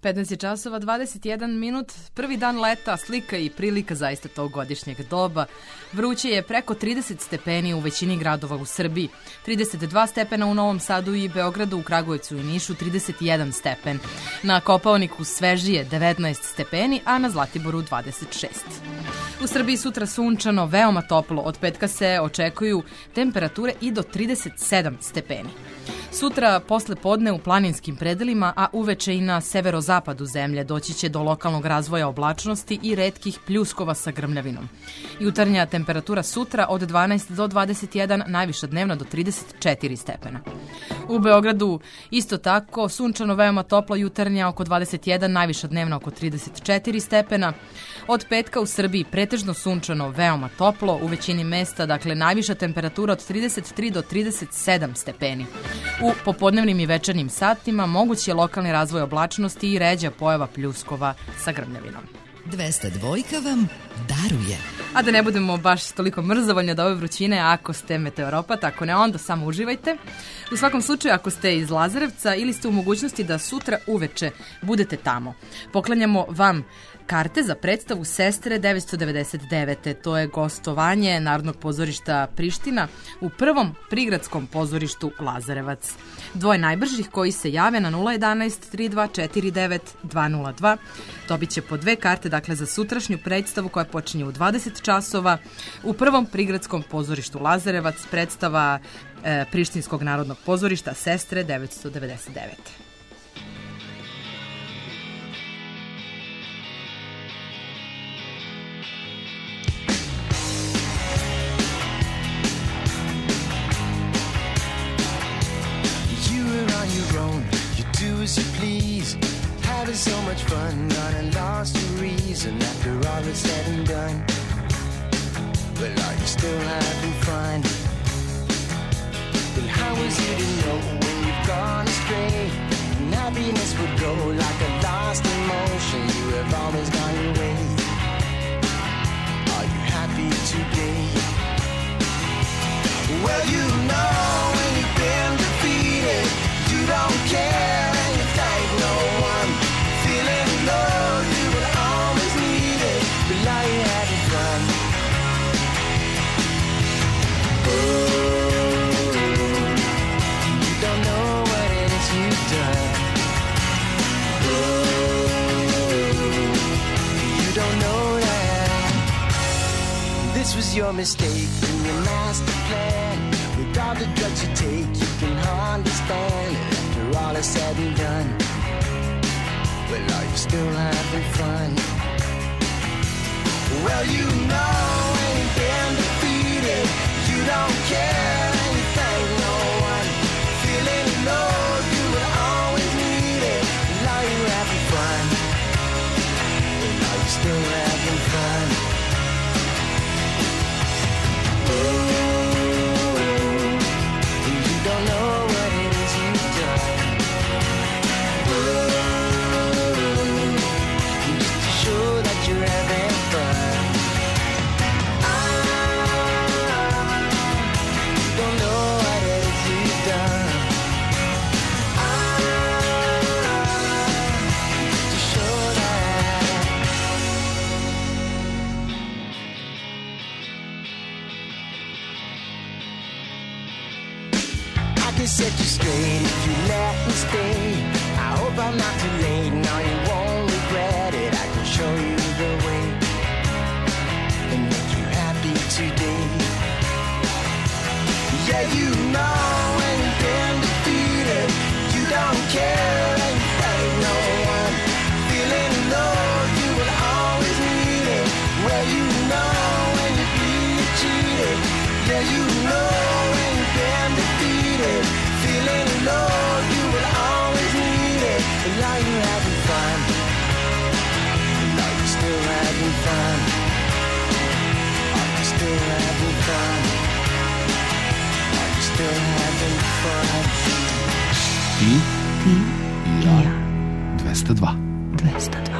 15 je časova, 21 minut, prvi dan leta, slika i prilika zaista tog godišnjeg doba. Vruće je preko 30 stepeni u većini gradova u Srbiji, 32 stepena u Novom Sadu i Beogradu, u Kragujevcu i Nišu 31 stepen. Na Kopaoniku svežije 19 stepeni, a na Zlatiboru 26. U Srbiji sutra sunčano, veoma toplo, od petka se očekuju temperature i do 37 stepeni. Sutra posle podne u planinskim predelima, a uveče i na severozapadu zemlje doći će do lokalnog razvoja oblačnosti i retkih pljuskova sa grmljavinom. Jutarnja temperatura sutra od 12 do 21, najviša dnevna do 34 stepena. U Beogradu isto tako sunčano, veoma toplo, jutarnja oko 21, najviša dnevna oko 34 stepena. Od petka u Srbiji pretežno sunčano, veoma toplo, u većini mesta, dakle najviša temperatura od 33 do 37 stepeni. U popodnevnim i večernjim satima moguć je lokalni razvoj oblačnosti i ređa pojava pljuskova sa grmljavinom. 202 vam daruje. A da ne budemo baš toliko mrzovoljni od ove vrućine, ako ste meteoropat, ako ne, onda samo uživajte. U svakom slučaju, ako ste iz Lazarevca ili ste u mogućnosti da sutra uveče budete tamo, poklanjamo vam karte za predstavu Sestre 999. To je gostovanje Narodnog pozorišta Priština u prvom prigradskom pozorištu Lazarevac. Dvoje najbržih koji se jave na 011 3249 202 dobit će po 2 karte, dakle za sutrašnju predstavu koja počinje u 20 časova u prvom prigradskom pozorištu Lazarevac, predstava Prištinskog narodnog pozorišta Sestre 999. As you please, having so much fun, not a lost your reason after all it's said and done. But are you still having fun? Then how is it to know when you've gone astray? And happiness would go like a lost emotion. You have always gone your way. Are you happy today? Well, you know when you've been defeated, you don't care. No one feeling low, you will always need it. But now you're having fun. Ooh, you don't know what it is you've done. Ooh, you don't know that. This was your mistake in your master plan. With all the drugs you take, you can understand it after all is said and done. Well, are you still having fun? Well, you know when you've been defeated, you don't care and you thank no one. Feeling low, you will always need it. Well, are you having fun? Well, are you still having fun? Ooh, you don't know what it is you've done. Ooh, you're having fun. You don't know what it is you've done. To show that. I can set you straight if you let me stay. I hope I'm not too late, now you won't regret it. I can show you the way and make you happy today. Yeah, you know when you've been defeated, you don't care and you thank no one. Feeling low, you will always need it. Well, you know when you're being cheated. Yeah, you know when you've been defeated. Feeling low, you will always need it. And now you're having fun. Still having fun. Are you still having fun? Are you still having fun? Ti i ja. 202. 202.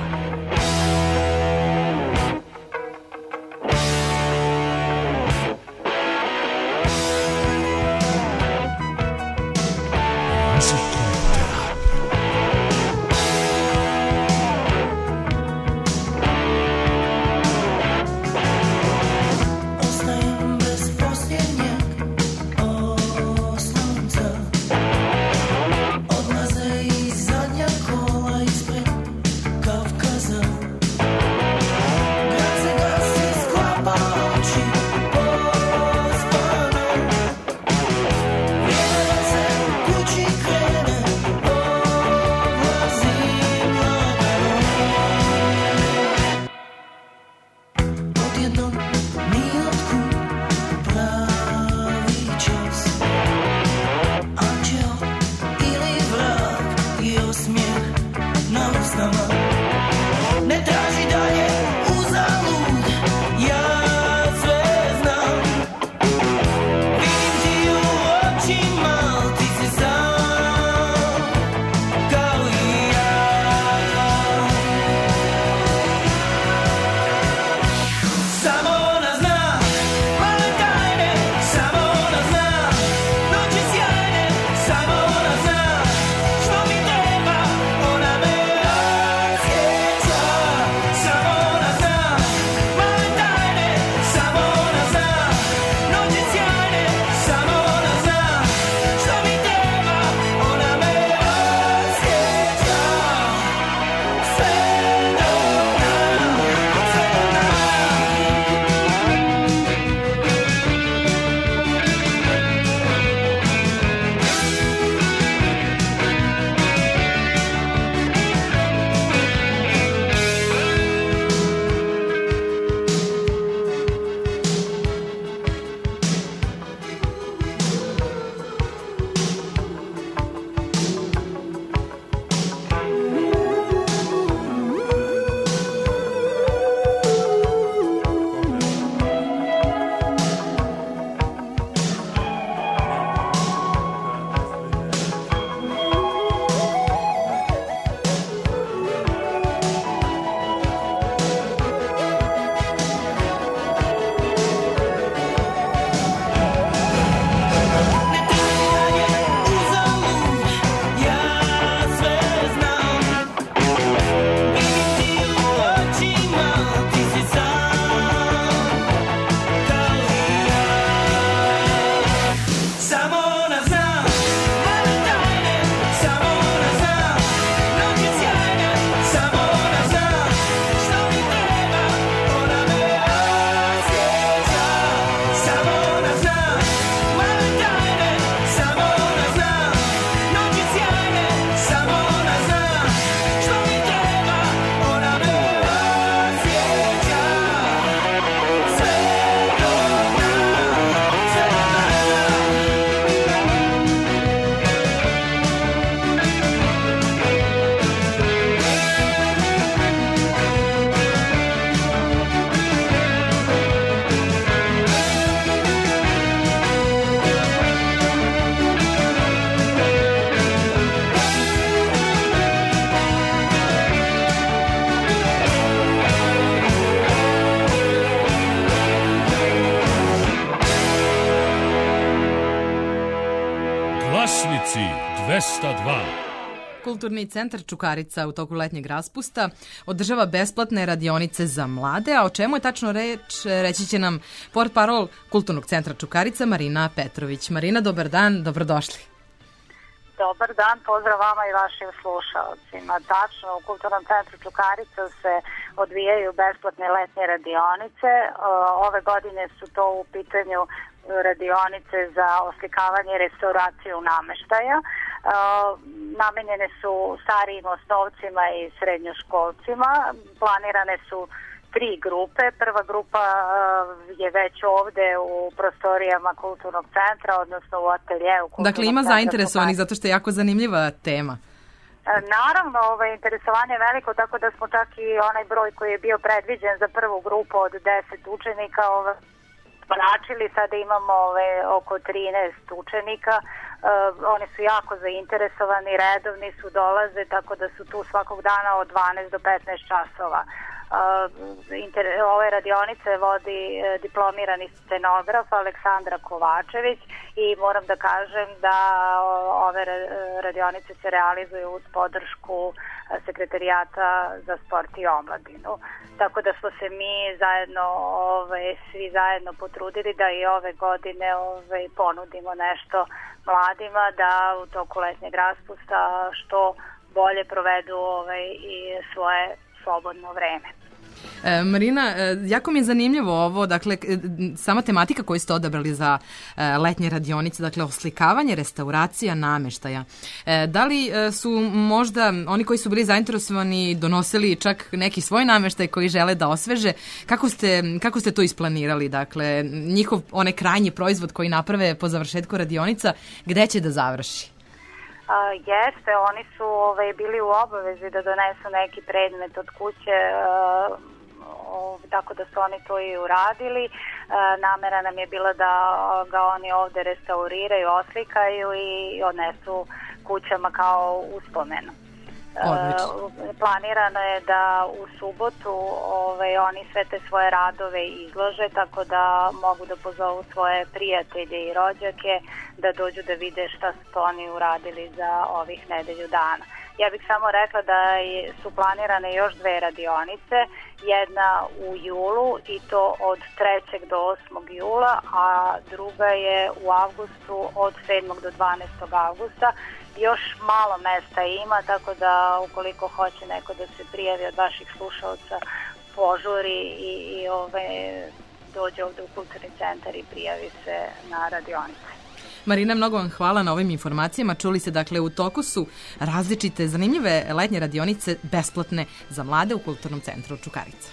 202. Kulturni centar Čukarica u toku letnjeg raspusta održava besplatne radionice za mlade, a o čemu je tačno reč reći će nam portparol Kulturnog centra Čukarica Marina Petrović. Marina, dobar dan, dobrodošli. Dobar dan, pozdrav vama i vašim slušalcima. Tačno, u Kulturnom centru Čukarica se odvijaju besplatne letnje radionice. Ove godine su to u pitanju radionice za oslikavanje i restauraciju nameštaja. Namenjene su starijim osnovcima i srednjoškolcima. Planirane su 3 grupe. Prva grupa je već ovde u prostorijama Kulturnog centra, odnosno u ateljeu Kulturnog centra. Dakle, ima zainteresovanih zato što je jako zanimljiva tema. Naravno, interesovanje je veliko, tako da smo čak i onaj broj koji je bio predviđen za prvu grupu od 10 učenika načili, sada imamo oko 13 učenika. Oni su jako zainteresovani, redovni su, dolaze, tako da su tu svakog dana od 12 do 15 časova. Ove radionice vodi diplomirani scenograf Aleksandra Kovačević i moram da kažem da ove radionice se realizuju uz podršku Sekretarijata za sport i omladinu. Tako da smo se mi zajedno, svi zajedno potrudili da i ove godine ponudimo nešto mladima da u toku letnjeg raspusta što bolje provedu i svoje slobodno vreme. Marina, jako mi je zanimljivo ovo, dakle, sama tematika koju ste odabrali za letnje radionice, dakle, oslikavanje, restauracija nameštaja. Da li su možda oni koji su bili zainteresovani donosili čak neki svoj nameštaj koji žele da osveže? Kako ste to isplanirali? Dakle, njihov onaj krajnji proizvod koji naprave po završetku radionica, gde će da završi? Jeste, oni su bili u obavezi da donesu neki predmet od kuće, tako da su oni to i uradili. Namera nam je bila da ga oni ovde restauriraju, oslikaju i odnesu kućama kao uspomenu. Planirano je da u subotu oni sve te svoje radove izlože, tako da mogu da pozovu svoje prijatelje i rođake da dođu da vide šta su to oni uradili za ovih nedelju dana. Ja bih samo rekla da su planirane još 2 radionice, jedna u julu i to od 3. do 8. jula, a druga je u avgustu od 7. do 12. avgusta. Još malo mesta ima, tako da ukoliko hoće neko da se prijavi od vaših slušalca, požuri i dođe ovde u Kulturni centar i prijavi se na radionice. Marina, mnogo vam hvala na ovim informacijama. Čuli se, dakle, u toku su različite zanimljive letnje radionice besplatne za mlade u Kulturnom centru Čukarica.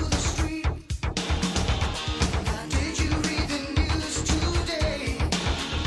Did you read the news today?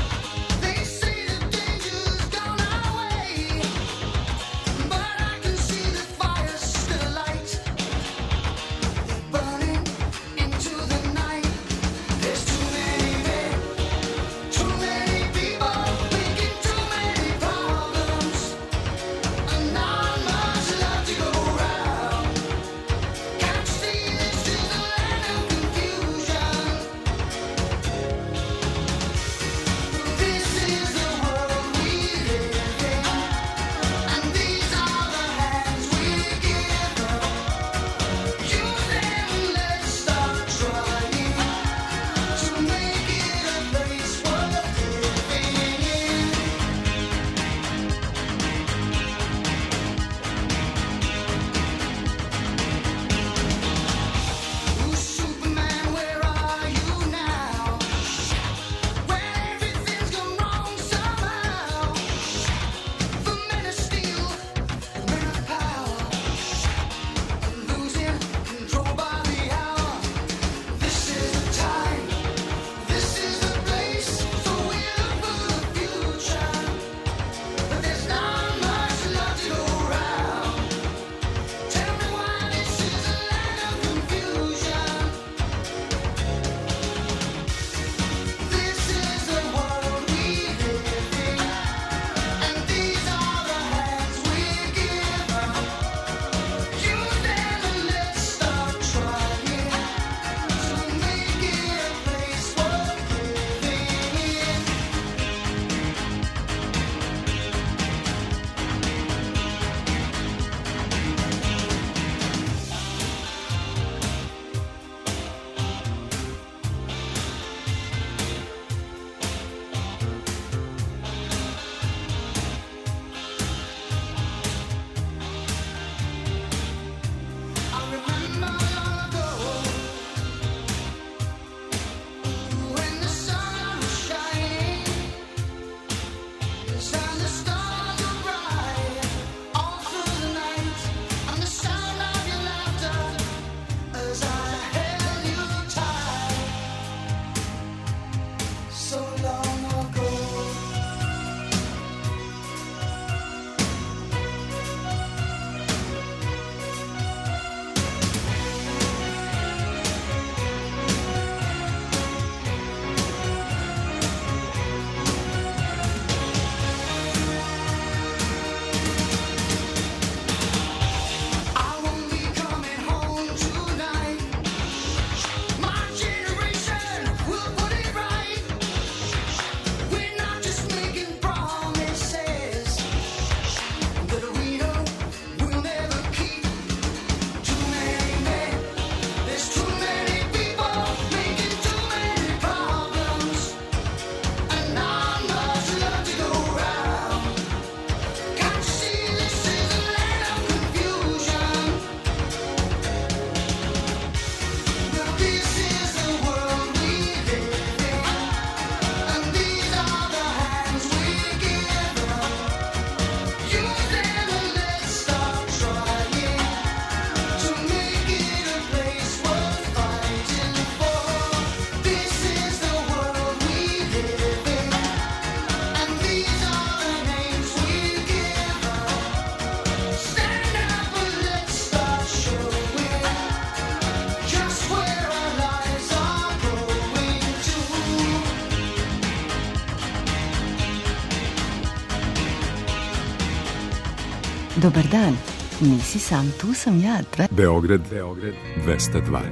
Dobar dan, nisi sam, tu sam ja. Beograd 202.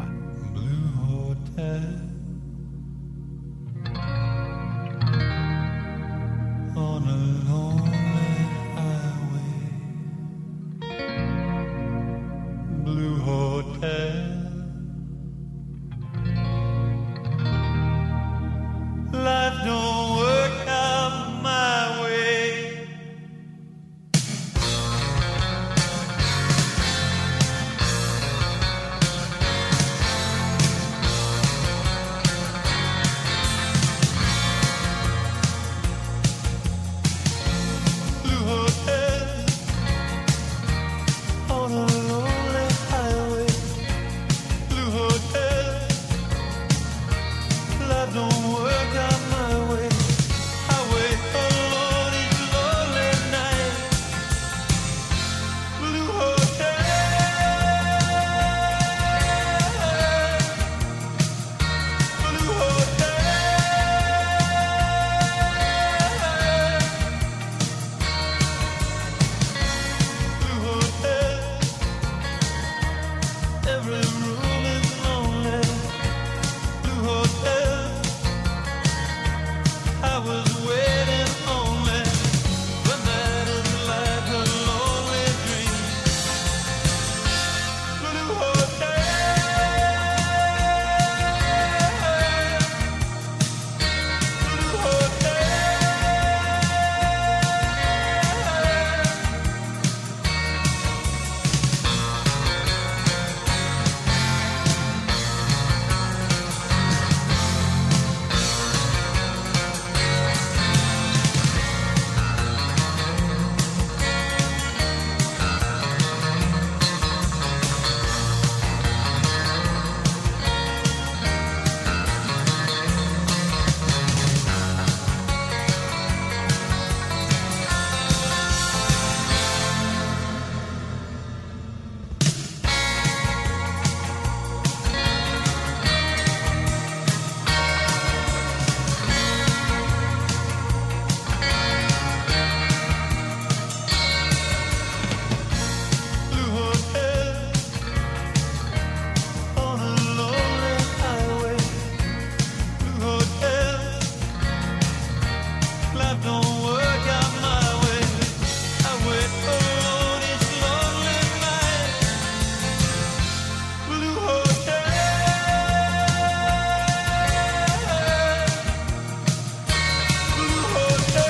On a lonely highway, Blue Hotel. Life don't work out my way. Blue Hotel on a lonely highway. Blue Hotel. Life don't work out my way. I wait alone each lonely night. Blue Hotel. Blue Hotel. Blue Hotel. Every room is lonely. Blue Hotel. I was waiting only, but that is like a lonely dream. Blue Hotel. Blue Hotel. Blue Hotel on a lonely highway. Blue Hotel. Life don't work out my way. I wait alone each lonely night. Blue Hotel. Blue Hotel.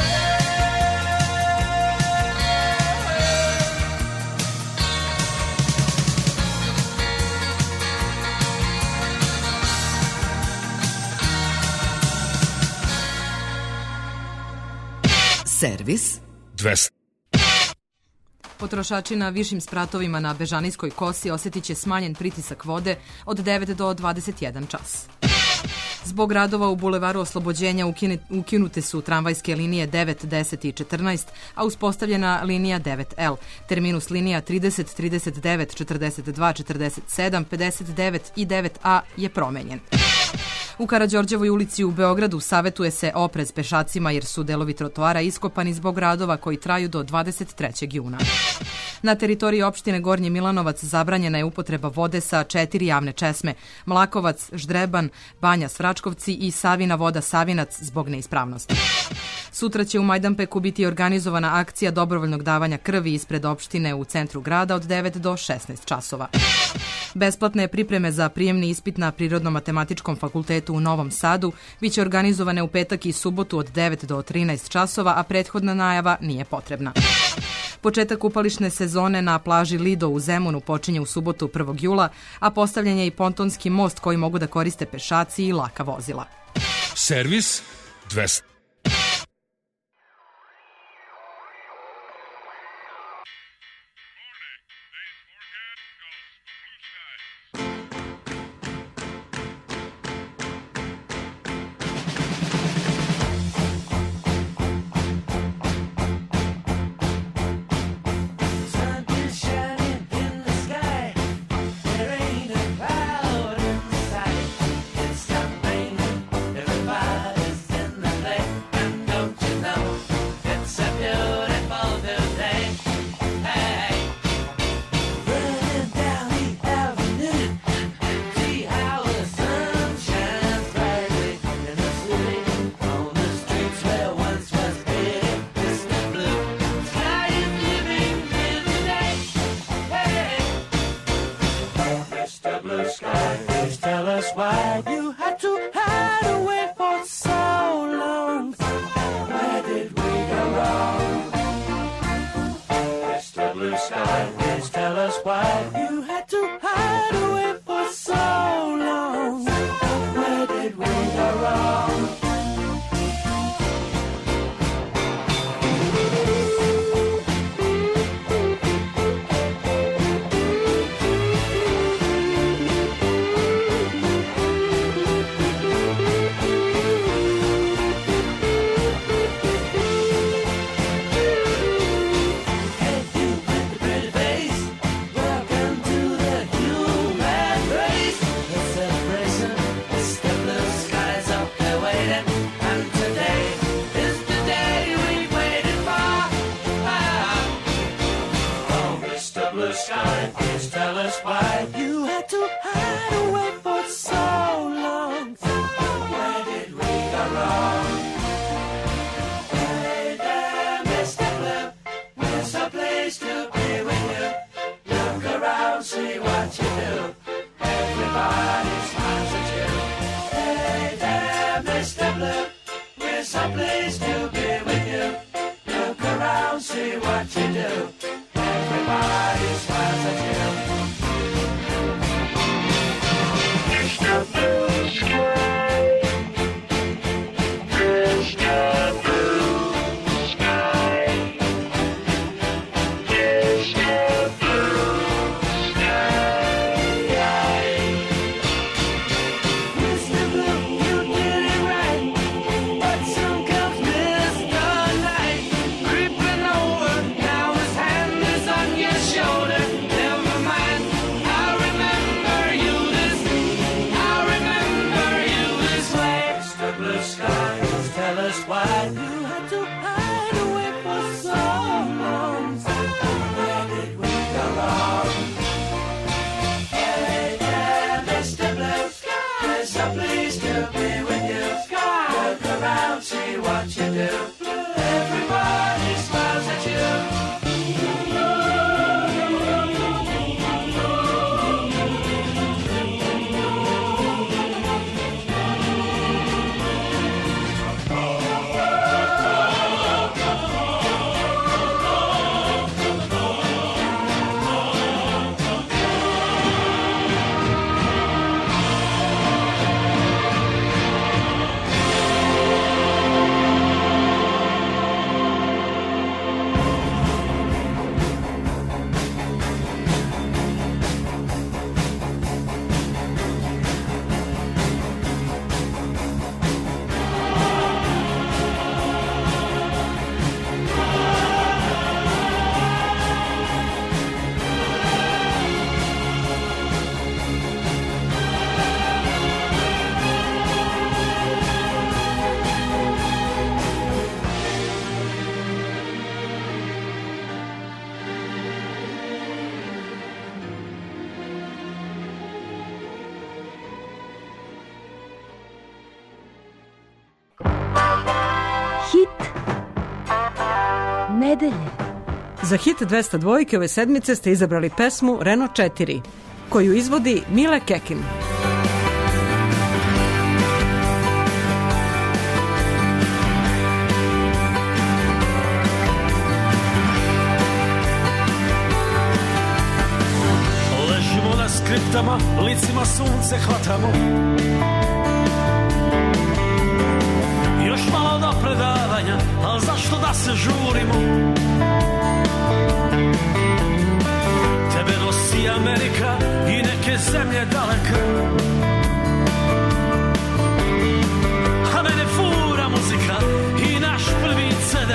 Servis 200. Potrošači na višim spratovima na Bežanijskoj kosi osjetit će smanjen pritisak vode od 9 do 21 čas. Zbog radova u Bulevaru Oslobođenja ukinute su tramvajske linije 9, 10 i 14, a uspostavljena linija 9L. Terminus linija 30, 39, 42, 47, 59 i 9A je promenjen. U Karađorđevoj ulici u Beogradu savetuje se oprez pešacima jer su delovi trotoara iskopani zbog radova koji traju do 23. juna. Na teritoriji opštine Gornji Milanovac zabranjena je upotreba vode sa 4 javne česme: Mlakovac, Ždreban, Banja Svračkovci i Savina voda Savinac zbog neispravnosti. Sutra će u Majdanpeku biti organizovana akcija dobrovoljnog davanja krvi ispred opštine u centru grada od 9 do 16 časova. Besplatne pripreme za prijemni ispit na Prirodno-matematičkom fakultetu u Novom Sadu biće organizovane u petak i subotu od 9 do 13 časova, a prethodna najava nije potrebna. Početak kupališne sezone na plaži Lido u Zemunu počinje u subotu 1. jula, a postavljen je i pontonski most koji mogu da koriste pešaci i laka vozila. Servis 200. Everybody's in the place. so pleased to be with you. Look around, see what you do. Everybody smiles at you. It's the blue sky. It's the blue sky. It's the blue sky. Mr. Blue, you did it right, but soon comes Mr. Night, creeping over. Now his hand is on your shoulder. Never mind, I remember you this way. Mr. Blue Sky, tell us why you had to hide away for so long. Where did we go wrong? Hey there, Mr. Blue Sky, we're so pleased to be with you. Look around, see what you do. Everybody smiles at you. Nedelje. Za hit 202 ove sedmice ste izabrali pesmu Renault 4, koju izvodi Mile Kekin. Ležimo na skriptama, licima sunce hvatamo. Još malo do predavanja, al zašto da se žurimo? Tebe nosi Amerika i neke zemlje daleke, a mene fura muzika i naš prvi CD.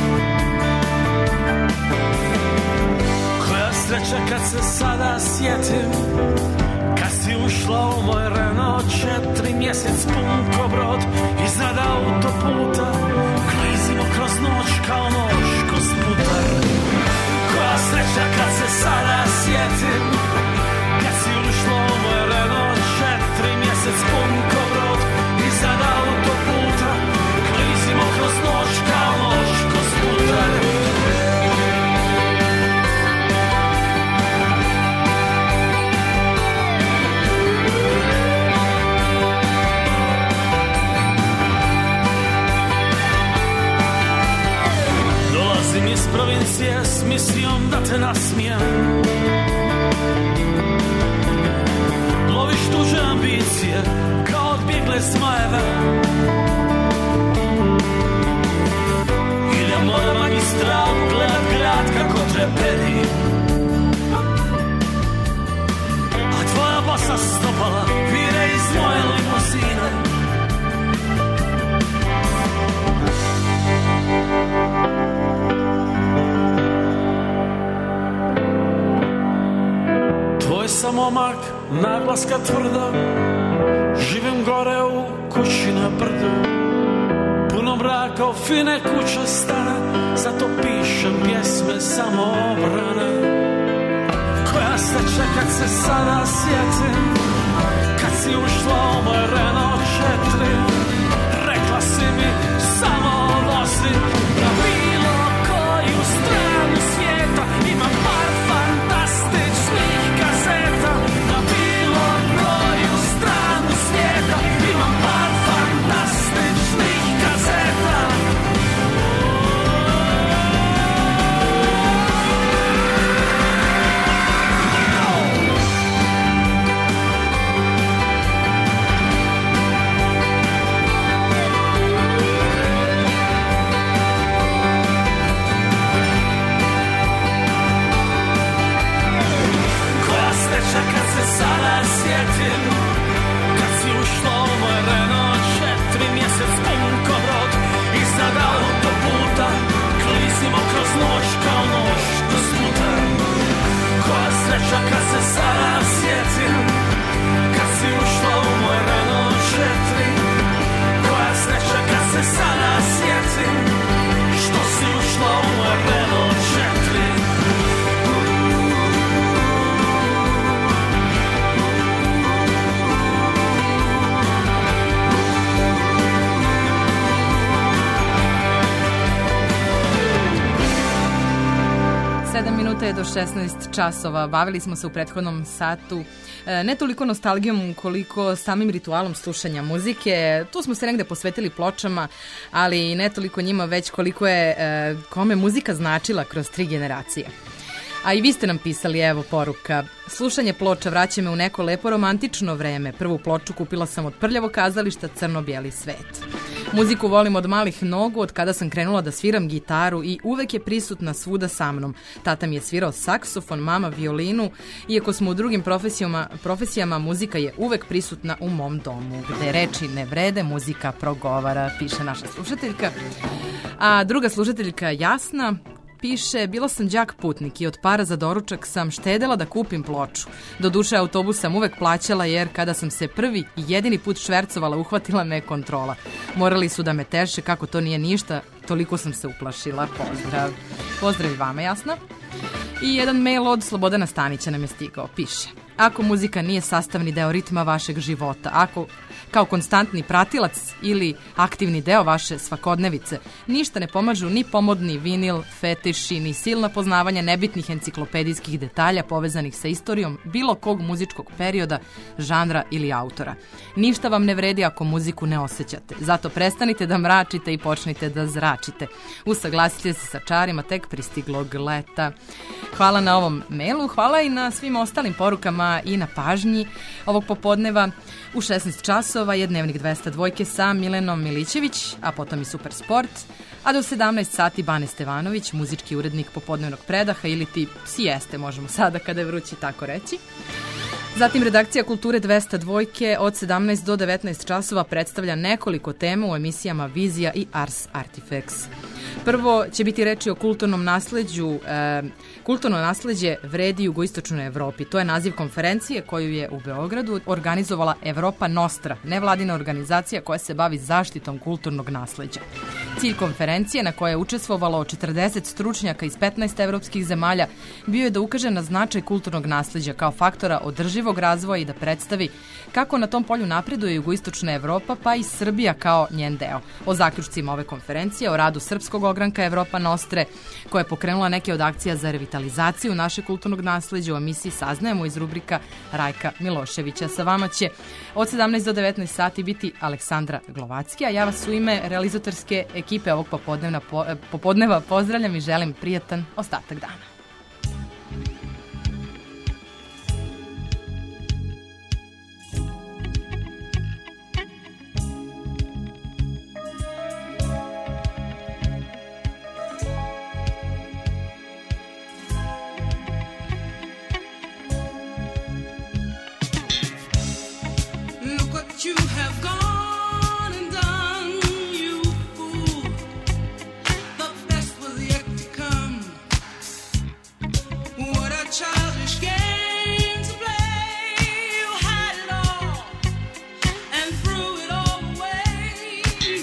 Koja sreća kad se sada sjetim, kad si ušla u moj Renault 4, mjesec pun ko brod iznad autoputa, klizimo kroz noć kao nož kroz putar. Koja sreća kad se sada sjetim, kad si ušla u moj Renault 4, mjesec pun ko brod iznad autoputa, klizimo kroz noć kao nož kroz putar. Iz provincije s misijom da te nasmijem, loviš tuže ambicije kao odbjegle zmajeve. Idemo na magistral gledat grad kako treperi, a tvoja bosa stopala vire iz moje limuzine. Sam momak, naglaska tvrda, živim gore u kući na brdu, puno mraka u fine kuće stane, zato pišem pjesme samoobrane. Koja sreća kad se sada sjetim, kad si ušla u moj Renault 4, rekla si mi samo vozi na bilo koju stranu svijeta, imam par fantastičnih kazeta. Na bilo koju stranu svijeta imam par fantastičnih kazeta. minuta je do 16 časova. Bavili smo se u prethodnom satu ne toliko nostalgijom koliko samim ritualom slušanja muzike. Tu smo se negde posvetili pločama, ali ne toliko njima, već koliko je kome muzika značila kroz 3 generacije. A i vi ste nam pisali, evo poruka. Slušanje ploča vraća me u neko lepo romantično vreme. Prvu ploču kupila sam od Prljavog kazališta Crno-bijeli svet. Muziku volim od malih nogu, od kada sam krenula da sviram gitaru i uvek je prisutna svuda sa mnom. Tata mi je svirao saksofon, mama violinu. Iako smo u drugim profesijama, muzika je uvek prisutna u mom domu. Gde reči ne vrede, muzika progovara, piše naša slušateljka. A druga slušateljka Jasna piše, bila sam đak putnik i od para za doručak sam štedela da kupim ploču. Doduše autobus sam uvek plaćala jer kada sam se prvi i jedini put švercovala uhvatila me kontrola. Morali su da me teše, kako to nije ništa, toliko sam se uplašila. Pozdrav. Pozdrav i vama, Jasna. I jedan mail od Slobodana Stanića nam je stigao. Piše, ako muzika nije sastavni deo ritma vašeg života, ako kao konstantni pratilac ili aktivni deo vaše svakodnevice, ništa ne pomažu ni pomodni vinil, fetiši, ni silna poznavanja nebitnih enciklopedijskih detalja povezanih sa istorijom bilo kog muzičkog perioda, žanra ili autora. Ništa vam ne vredi ako muziku ne osjećate. Zato prestanite da mračite i počnite da zračite. Usaglasite se sa čarima tek pristiglog leta. Hvala na ovom mailu, hvala i na svim ostalim porukama i na pažnji ovog popodneva. U 16 časova je Dnevnik 202 sa Milenom Milićević, a potom i Super Sport, a do 17 sati Bane Stevanović, muzički urednik popodnevnog predaha ili ti sijeste, možemo sada kada je vrući tako reći. Zatim redakcija Kulture 202 od 17 do 19 časova predstavlja nekoliko tema u emisijama Vizija i Ars Artifacts. Prvo će biti reči o kulturnom nasleđu. Kulturno nasleđe vredi jugoistočnoj Evropi. To je naziv konferencije koju je u Beogradu organizovala Evropa Nostra, nevladina organizacija koja se bavi zaštitom kulturnog nasleđa. Cilj konferencije, na kojoj je učestvovalo 40 stručnjaka iz 15 evropskih zemalja, bio je da ukaže na značaj kulturnog nasleđa kao faktora održivog razvoja i da predstavi kako na tom polju napreduje jugoistočna Evropa, pa i Srbija kao njen deo. O zaključcima ove konferencije, o radu srpskog ogranka Evropa Nostre, koja je pokrenula neke od akcija za revitalizaciju našeg kulturnog nasleđa, u emisiji saznajemo iz rubrika Rajka Miloševića. Sa vama će od 17 do 19 sati biti Aleksandra Glovacki, a ja vas u ime realizatorske ekipe ovog popodneva pozdravljam i želim prijatan ostatak dana. You have gone and done, you fool. The best was yet to come. What a childish game to play. You had it all and threw it all away.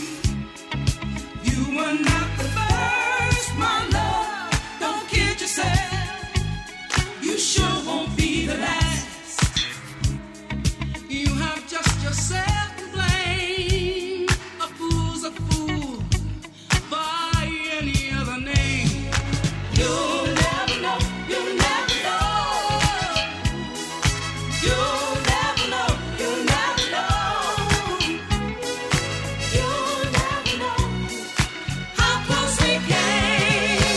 You were not the first, my love. Don't kid yourself. You sure won't be the last. You have just yourself to blame. A fool's a fool by any other name. You'll never know, you'll never know. You'll never know, you'll never know. You'll never know how close we came.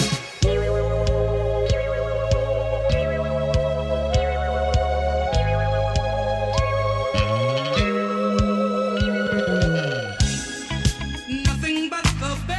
Nothing but the best.